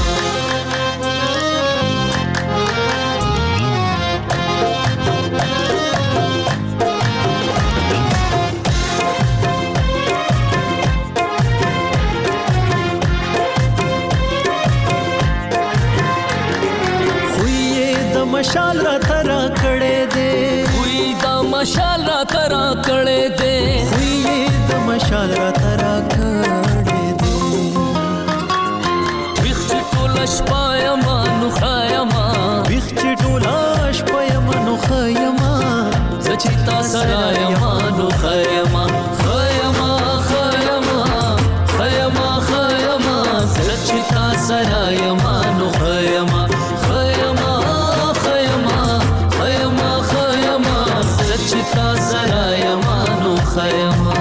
مشال را ترا کړه دې وی دا مشال را ترا کړه دې وی دا مشال را ترا کړه دې ویخ ټول شپه ما نو خیما ویخ ټول شپه ما نو خیما زچ تا سره یما نو خیما خیما خیما خیما خیما زچ تا سره یما نو خیما تا سره یما نو خیما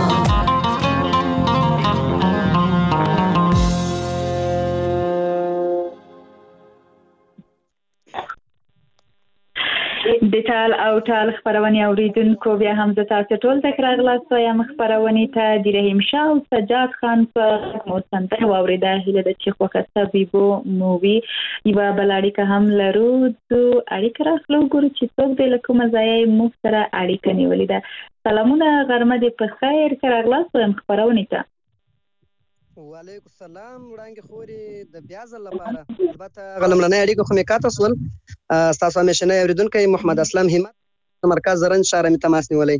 د ټال او ټال خبرونې اوریدونکو بیا هم زه تاسو ټول ته راغلاست وایم خبرونې ته د رحیم شاه او سجاد خان په موسندره واوریده هیله ده چې خوښه بیبو مووي یوه بل اړیکه هم لرو اړیکه راخلو ګورو چې څوک دی له کومه ځایه موږ سره اړیکه نیولې ده سلامونه غرمه دې په خیر ښه راغلاست وایم خبرونې ته وعلیکم السلام وړانګې خورې د بیا ځل لپاره البته غلمړنۍ اړیکه خو مې کاته سول ستاسو همیشنی اورېدونکی محمد اسلم همت مرکز زرنج ښار مې تماس نیولی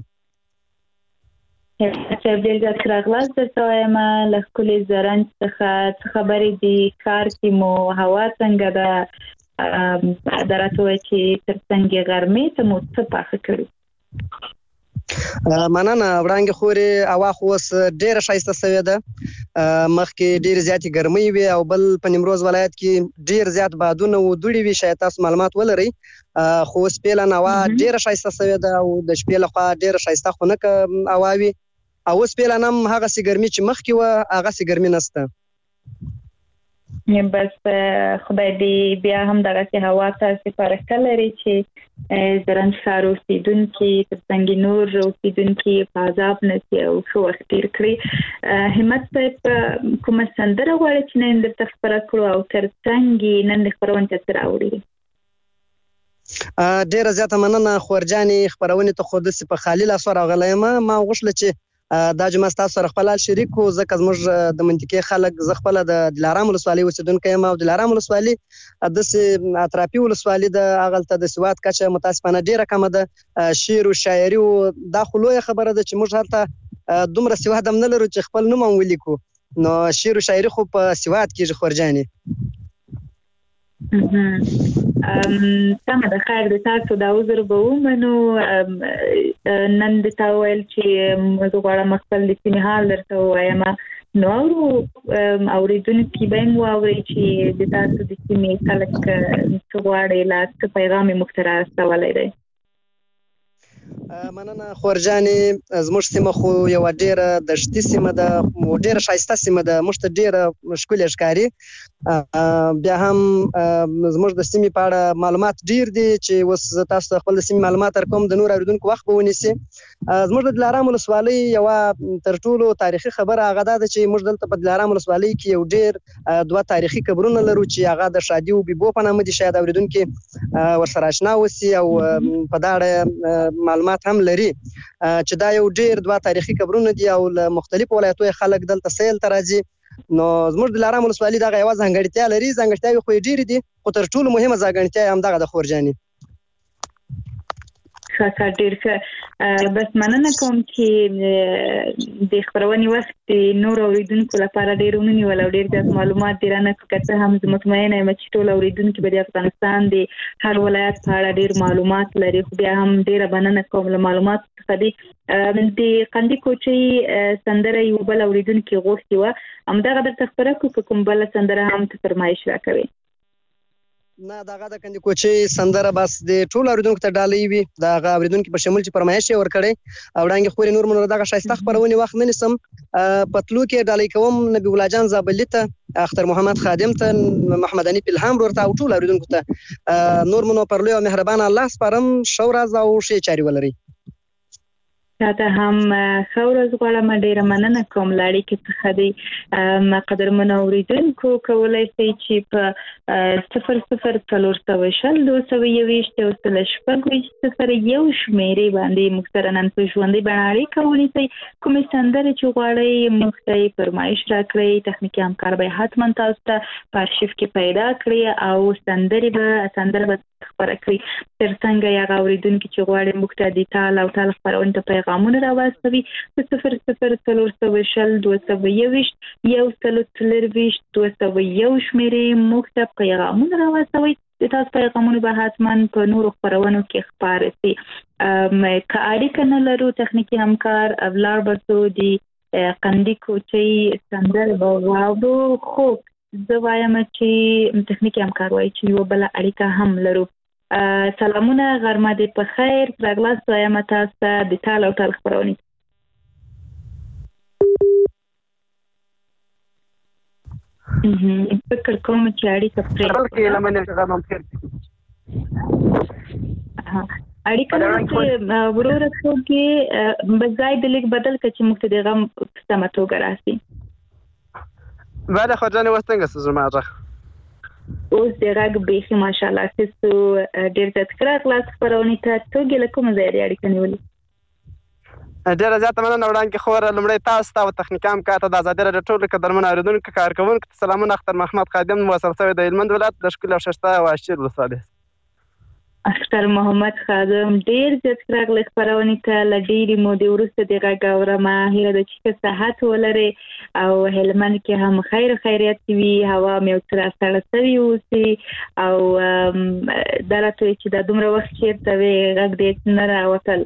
ډېر زیات راغلاست درته وایم له ښکلي زرنج څخه څه خبرې دي کار کې مو هوا څنګه ده دا راته ووایه چې تر څنګې غرمې ته مو څه پاخه کړي مننه وړانګې خورې هوا خو اوس ډېره ښایسته سوې ده مخکې ډېرې زیاتې ګرمۍ وې او بل په نیمروز ولایت کې ډېر زیات بادونه و دوړې وي شاید تاسو معلومات ولرئ خو اوس فعلا هوا ډېره ښایسته سوې ده او د شپې لخوا ډېره ښایسته خنکه هوا وي او اوس فعلا هم هغسې ګرمي چې مخکې وه هغسې ګرمي نشته بس خدای دې بیا هم دغسې هوا ته سپارښتنه لري چې زرنج ښار اوسېدونکي تر څنګ نور اوسېدونکي په عذاب نه شي او ښه وخت تېر کړي همت صاحب کومه سندره غواړي چې نن درته خپره کړو او تر څنګ یې نن د خپرونې ته څه راوړي ډېره زیاته مننه خورجانې خپرونې ته خو داسې په خالي لاسو راغلی یم ما غوښتله چې دا جمعه ستاسو سره خپل حال شریک کړو ځکه زموږ د منطقې خلک زه خپله د دلارام ولسوالۍ اوسېدونکی یم او دلارام ولسوالي داسې اطرافي ولسوالي ده هغلته د سواد کچه متاسفانه ډېره کمه ده شعر و شاعري و دا خو لویه خبره ده چې موږ هلته دومره سواد هم نه لرو چې خپل نوم هم ولیکو نو شعر و شاعري خو په سواد کېږي خورجانې سمه ده خیر د تاسو دا عذر به ومنو نن د تا وویل چې زه غواړم خپل د سیمې حال درته ووایم نو اورېدونکي به هم واورئ چې د تاسو د سیمې خلک څه غواړي لا څه پیغام یې موږ ته راستولی دی مننه خورجانې زموږ سیمه خو یوه ډېره دښتي سیمه ده ډېره ښایسته سیمه ده موږ ته ډېره ښکلې ښکاري بیا هم زموږ د سیمې په اړه معلومات ډېر دي چې اوس زه تاسو ته خپل د سیمې معلومات درکوم د نور اورېدونکو وخت به ونیسي زموږ د دلارام ولسوالۍ یوه تر ټولو تاریخي خبره هغه دا ده چې موږ دلته په دلارام ولسوالۍ کې یو ډېر دوه تاریخي قبرونه لرو چې هغه د شادي و بیبو په نامه دي شاید اورېدونکي ورسره اشنا اوسي او په دا اړه معلومات هم لري چې دا یو ډېر دوه تاریخي قبرونه دي او له مختلفو ولایتونو خلک دلته سیل ته راځي نو زموږ د دلارام ولسوالي دغه یوه ځانګړتیا لري ځانګړتیاوې خو یې ډېرې دي خو تر ټولو مهمه ځانګړتیا یې همدغه د خورجانې ښه ډېر ښه بس مننه کوم چې د خپرونې وخت د نورو اورېدونکو لپاره ډېر ونیول او ډېر زیات معلومات دې رانه کړو که څه هم زه مطمئنه یم چې ټول اورېدونکي به د افغانستان د هر ولایت په اړه ډېر معلومات لري خو بیا هم ډېره مننه کوم له معلوماتو څخه دي د قندي کوچۍ سندره یو بل اورېدونکي غوښتې وه همدغه درته خپره کړو که کوم بله سندره هم ته فرمایش راکوې نه دغه د کندي کوچي سندره بس د ټولو اوریدونکو ته ډالۍ وي دغه اوریدونکو په شمول چې فرمایش یې ورکړی او وړاندې خوري نور مونږ دغه ښایسته خپرونې وخت نه نیسم پتلو کې ډالۍ کوم نبی الله جان زابلي ته اختر محمد خادم ته محمد انیف الهام ورته او ټولو اوریدونکو ته نور مونږ پر لوی او مهربان الله سپارم ښه ورځ او ښې چارې ولرئ. تاته هم ښه ورځ غواړم. ډېره مننه کوم له اړیکې څخه دی. قدرمنو اورېدونکو کولی شئ چې په 0040 221 0 شمېرې باندې موږ سره نن په ژوندۍ بڼه اړیکه ونیسئ. کومې سندرې چې غواړئ موږ ته یې فرمایش راکړئ. تخنیکي همکار به حتما تاسو ته په ارشیف کې پیدا کړي او سندره به خپره کړي. تر څنګه یې هغه اورېدونکي چې غواړي موږ ته د ټال او ټال خپرونې ته پیغامونه راواستوي په 0040 221 1 شمېرې موږ ته پیغامونه راواستوي. د تاسو پیغامونه به حتما په نورو خپرونو کې خپاره شي. که اړیکه نه لرو تخنیکي همکار ولاړ به سو د قندي کوچي سندره به واورو. خو زه وایم چې تخنیکي همکار وایي چې یوه بله اړیکه هم لرو. سلامونه، غرمه دې په خیر. راغلاست وایم تاسو ته د ټال او ټال خپرونې. فکر کوم چې اړیکه لرو چې وروره څوک بځای د لیک بدل که چې موږ ته د غم په سمه توګه راسي. بله خو جانې اوس څنګه څه زما غږ اوس د غږ بیخي ماشاءالله ستاسو ډېر زیات ښه راغلاست خپرونې ته. څوک له کومه ځایه اړیکه نیولې؟ ډېره زیاته مننه وړاندې خوره لومړی تاسو ته او تخنیکي همکار ته د ازادي راډیو ټولو قدرمنو اورېدونکو کارکوونکو ته سلامونه. اختر محمد خادم موصل شوی د هلمند ولایت د ښکلي او ښایسته واشیر ولسوالۍ. اختر محمد خادم ډېر زیات ښه راغلی خپرونې ته. له ډېرې مودې وروسته د غږ اورم. هیله ده چې ښه صحت ولرئ او هلمند کې هم خیر خیریت وي، هوا مې یو څه راسړه شوې اوسي او دا راته وایي چې دا دومره وخت چېرته وې غږ دې نه راوتل.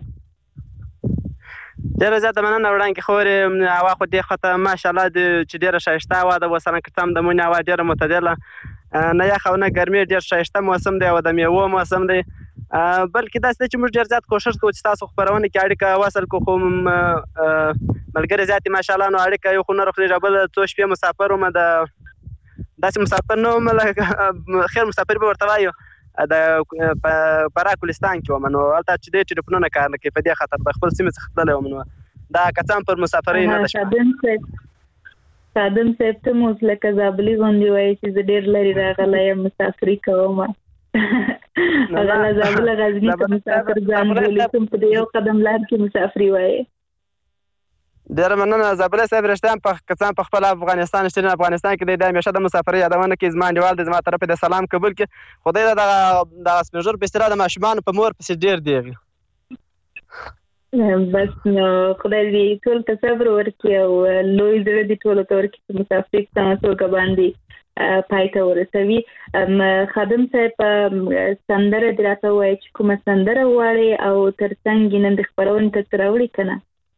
ډېره زیاته مننه وړاندې خورې. هوا خو دې خواته ماشاءالله چې ډېره ښایسته هوا ده. اوس که هم د مني هوا ډېره معتدله، نه یخ او نه ګرمي، ډېر ښایسته موسم دی او د میوو موسم دی. بلکې داسې دی چې موږ ډېر زیات کوښښ کوو چې تاسو خپرونه کې اړیکه وصل کړو، خو ملګري زیات دي ماشاءالله نو اړیکه یو خو نه رخلېږي. بل څو شپې مسافر وم، داسې مسافر نه وم، خیر مسافر به ورته وایو، د فراه ګلستان کې وم. نو هلته چې دی ټلیفونونه کار نه کوي، په دې خاطر د خپل سیمې څخه تللی وم. نو دا که څه هم پر مسافرۍ نه ده. سادم صاحب ته مو اوس لکه زابلي غوندې وایي چې زه ډېر لرې راغلی یم، مسافري کوم. هغه له زابله غزني ته مسافر ځان بولي، کوم په دې یو قدم لار کې مسافري وایي. ډېره مننه زابلي صاحب. رښتیا هم که څه هم په خپل افغانستان شته، افغانستان کې دی همیشه د مسافرۍ یادونه کوي. زما انډیوال دی، زما طرف د سلام قبول کړي. خو دی دغه سپین ږیرو په اصطلاح د ماشومانو په مور پسې ډېر دیغي. بس نو خدای دې ټول ته صبر ورکړي او لوی زړه دې ټولو ته ورکړي چې مسافري په سمه توګه باندې پای ته ورسوي. خادم صاحب سندره دې راته ووایي چې کومه سندره غواړې او تر څنګ یې نن د خپرونې ته څه راوړي که نه؟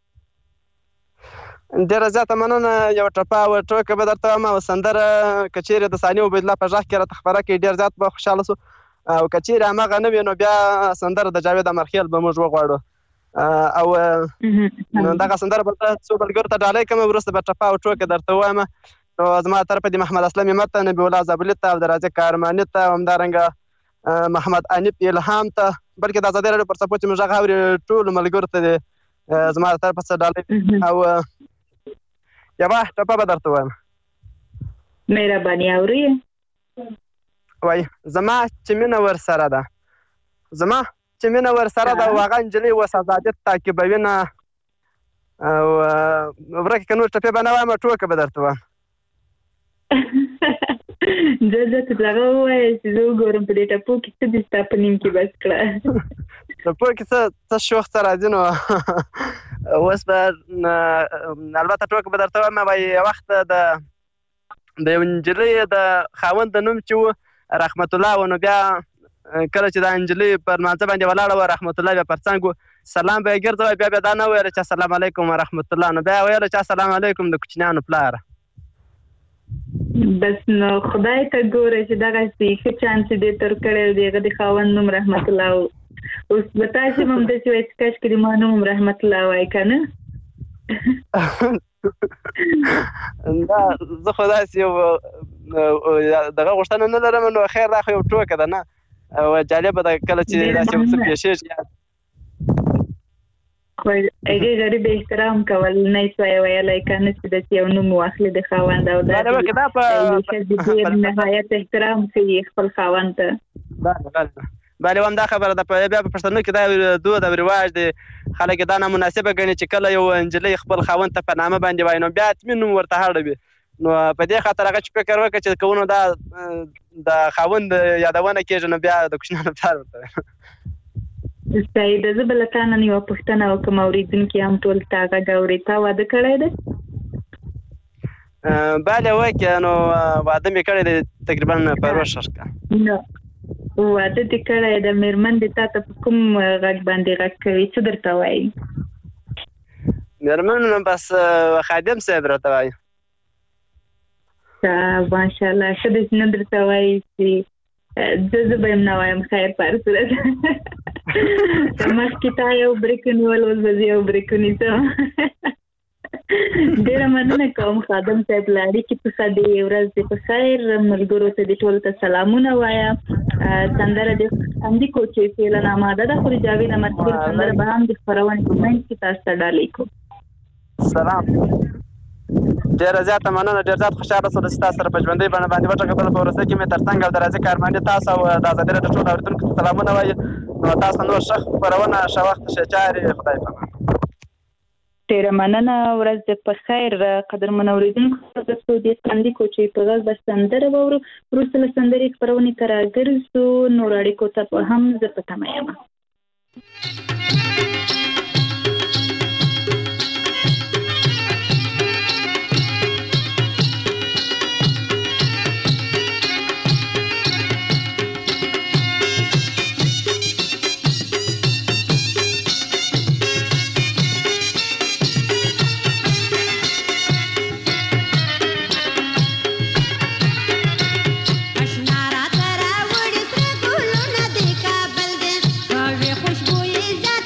ډېره زیاته مننه. یوه ټپه او ټوکه به درته وایم او سندره که چېرې د ثاني عبیدالله په غږ کې راته خپره کړي ډېر زیات به خوشحاله شو. او که چېرې هماغه نه وي نو بیا سندره د جاوید امرخیل به موږ وغواړو او دغه سندره به څو ملګرو ته ډالۍ کړم، وروسته به ټپه او ټوکه درته ووایم. نو زما طرفه د محمد اسلم همت ته، نبي الله زابلي ته، عبدالرازق کارماني ته، همدارنګه محمد انیف الهام ته، بلکې د ازادي راډیو پر څپو چې موږ غږ اوري ټولو ملګرو ته زما طرفه څه ډالۍ او یوه ټپه به درته ووایم. مهرباني اوري. وایي زما چې مینه ورسره ده، زما چې مینه ورسره ده، هغه نجلۍ اوس ازادي تعقیبوینه. او ورکې که نور ټپې به نه وایم، ټوکه به درته وایم. زه ته دغه ووایه چې زه وګورم په دې ټپو کې څه دي ستا په نیم کې بس کړه. ټپو کې څه شوخ څه راځي. نو اوس به البته ټوکه به درته وایم. وایي یو وخت د یو نجلۍ د خاوند د نوم چې و رحمت الله و، نو بیا کله چې دا نجلۍ پر مانځه باندې ولاړه وه، رحمت الله بیا پر څنګ و، سلام به یې ګرځوی، بیا دا نه ویله چې السلام علیکم ورحمت الله، نو بیا یې ویله چې السلام علیکم د کوچنیانو پلاره. بس نو خدای ته ګوره چې دغه څه چانس دې تر کړه دیغه د خاوند نوم رحمت الله اوس بتای چې مم د چې وایي کاش کړي ما نوم رحمت الله وای کنه دا زه خدای سي دغه غوښتنه نه لرم نو خیر دا خو یو ټوکه ده نه او جالبه ده کله چې داسې څه پیښیږي خو هغه غریب احترام کول نه سوی ویلای کنه چې د یو نوم واخلي د خاوند او د نهایت احترام کوي خپل خاوند ته بله هم دا خبره ده بیا په پښتنو کې دا دود او رواج دی خلک دا نامناسبه ګڼي چې کله یو نجلۍ خپل خاوند ته په نامه باندې وایي نو بیا حتمي نوم ورته اړوي نو په دې خاطر هغه چې فکر وکړي چې کونه دا د خاوند یادونه کېږي نو بیا د کوچنیانو پلار ورته سعید زه بل تانه یو پښتنه او کوم اوریدونکي هم ټول تاګه غوړې تا واده کړی دی بله وکه نو واده مې کړی دی تقریبا پروه شرکه نو واده دې کړی د میرمن دې تا ته کوم غږ باندې غږ کوي څه درته وایي میرمن بس خادم صاحب راته وایي ماشاءالله ښه دې نه درته وایي چې زه به یې نه وایم خیر په هر صورت مخکې تا یو بریک ونیول اوس به زه یو بریک ونیسم ډېره مننه کوم خادم صاحب له اړیکې څخه دې ورځ دې په خیر ملګرو ته دې ټولو ته سلامونه وایه سندره دې همدې کوچې فعلا آماده ده خو د جاوید احمدخېل سندره به هم د خپرونې په منځ کې تاسو ته ډالۍ کوم سلام ډېره زیاته مننه ډېر زیات خوشحاله شوم چې تاسو سره په ژوندۍ بڼه باندې وټاکل په ورځ کې مې ترڅنګ او درازي کارمانډي تاسو او د آزادۍ راډیو ټول اوریدونکو ته سلامونه وایي نو تاسو نور ښه خپرونه ښه وخت ښه چارې خدای پامان ډېره مننه ورځ دې په خیر قدرمن اوریدونکو تاسو دې تاندې کوچې په غږ به سندره واورو وروسته له سندرې خپرونې ته راګرځو نور اړیکو ته په هم زه په تمه یم خوشبوئی ذات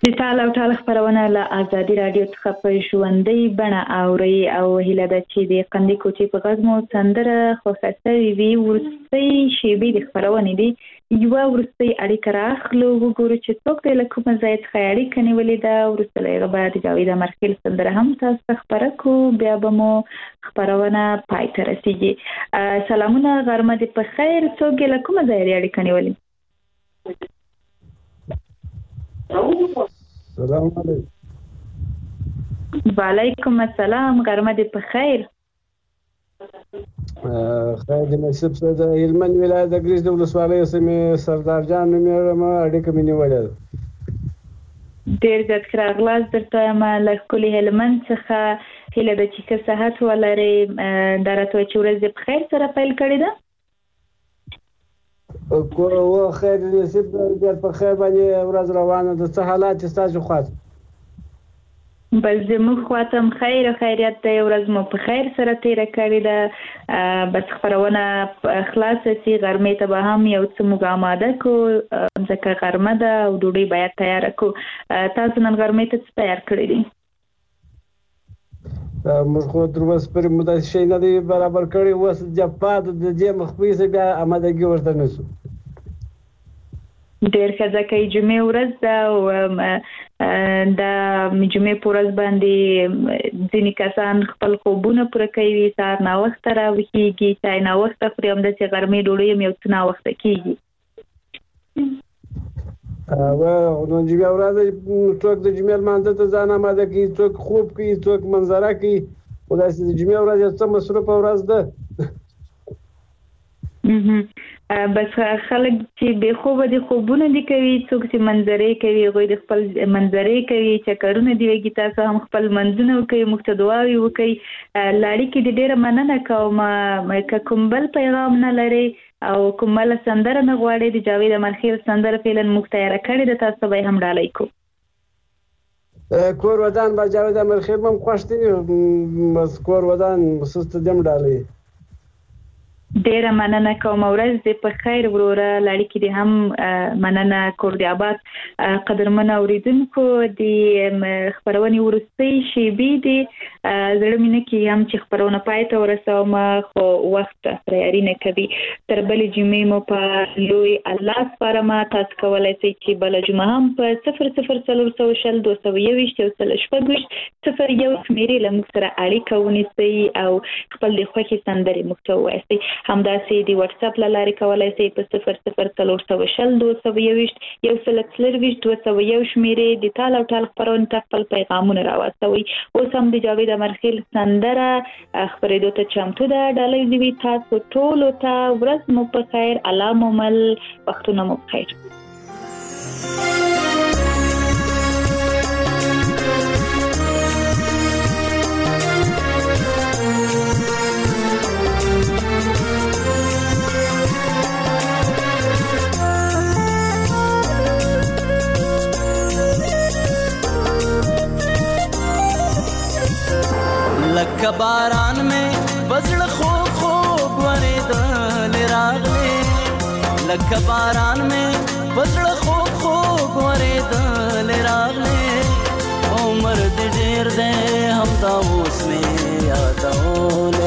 د تال او ټال خبرونه له ازادي رادیو څخه په ژوندۍ بڼه اوري او هیله ده چې د قندي کوټې په غږ مو سندره خوښه شوې وي. وروستۍ شیبې د خبرونې دي، یوه وروستۍ اړیکه راخلو، وګورو چې څوک دی له کومه ځایه څخه اړیکه نیولې ده. وروسته له هغه به د جاوید امرخیل سندره هم تاسو ته خپره کړو، بیا به مو خبرونه پای ته رسیږي. سلامونه، غرمه دې په خیر. څوک یې له کومه ځایه اړیکه نیولې؟ سلام علیکم. وعلیکم السلام، غرمه دې په خیر. خیر دې نصیب شه. د هلمند ولایت د ګریز د ولسوالۍ سیمې سردار جان نوم یم، اړیکه مې نیولې ده. ډېر زیات ښه راغلاست درته یم له ښکلي هلمند څخه. هیله ده چې ښه صحت ولرې. دا راته وایي چې ورځ دې په خیر سره پیل کړې ده؟ خیر دې نصیب ډېر په خیر باندې ورځ روانه ده. څه حالات چې ستاسو خواته؟ بس زموږ خواته هم خیر او خیریت دی. ورځ مو په خیر سره تېره کړې ده. بس خپرونه خلاصه سي، غرمې ته به هم یو څه موږ آماده کړو ځکه غرمه ده او ډوډۍ باید تیاره کړو. تاسو نن غرمې ته څه تیار کړی دي؟ موږ خو تر اوسه پورې مو داسې شی نه دی برابر کړی. اوس جفا د دې مخفي څه بیا آمادګي ورته نه شو. ډېر ښه، ځکه یې جمعې ورځ ده او د جمعې په ورځ باندې ځینې کسان خپل خوبونه پوره کوي، سهار ناوخته راویښېږي، چای ناوخته خوري، همداسې غرمې ډوډۍ هم یو څه ناوخته کېږي. نو جمعې ورځ څوک د جمعې لمانځه ته ځان آماده کوي، څوک خوب کوي، څوک منظره کوي. خو داسې د جمعې ورځ یو څه مصروفه ورځ ده. بس خلک چې بې خوبه دي خوبونه دي کوي، څوک چې منظرې کوي هغوی د خپل منظرې کوي، چکرونه دي وږي، تاسو هم خپل منځونه وکوئ، موږ ته دعاوې وکوئ. له اړیکې دې ډېره مننه کوم. که کوم بل پیغام نه لرئ او کوم بله سندره نه غواړئ، د جاوید امرخیل سندره فعلا موږ تیاره کړې ده، تاسو به یې هم ډالۍ کړو. کور ودان به جاوید امرخیل هم خوښ دی، بس کور ودان سسته دې هم ډالۍ. ډېره مننه کوم. ورځ دې په خیر وروره. له اړیکې دې هم مننه. کور دې آباد. قدرمنو اورېدونکو، د خپرونې وروستۍ شیبې دي. زړه مې نه کېږي هم چې خپرونه پای ته ورسوم، خو وخت تیاري نه کوي. تر بلې جمعې مو په لوی الله سپارم. تاسو کولی شئ چې بله جمعه هم په 004020 221 126 شمېرې له موږ سره اړیکه ونیسئ او خپل د خوښې سندرې موږ ته ووایاستئ. همداسې د واتساپ له لارې کولی شئ په 004020 221 126 شمېرې د تال او ټال خپرونې ته خپل پیغامونه راواستوئ. اوس هم د جاوید امرخیل سندره خپرېدو ته چمتو ده. ډالۍ دې وي تاسو ټولو ته. ورځ مو په خیر، الله مو مل، وختونه مو په خیر. لکه باران میں بزړه خوږ خوږ ورېدل راغلی، لکه باران میں بزړه خوږ خوږ ورېدل راغلی. عمر دې ډېر دی همدا اوس مې یادول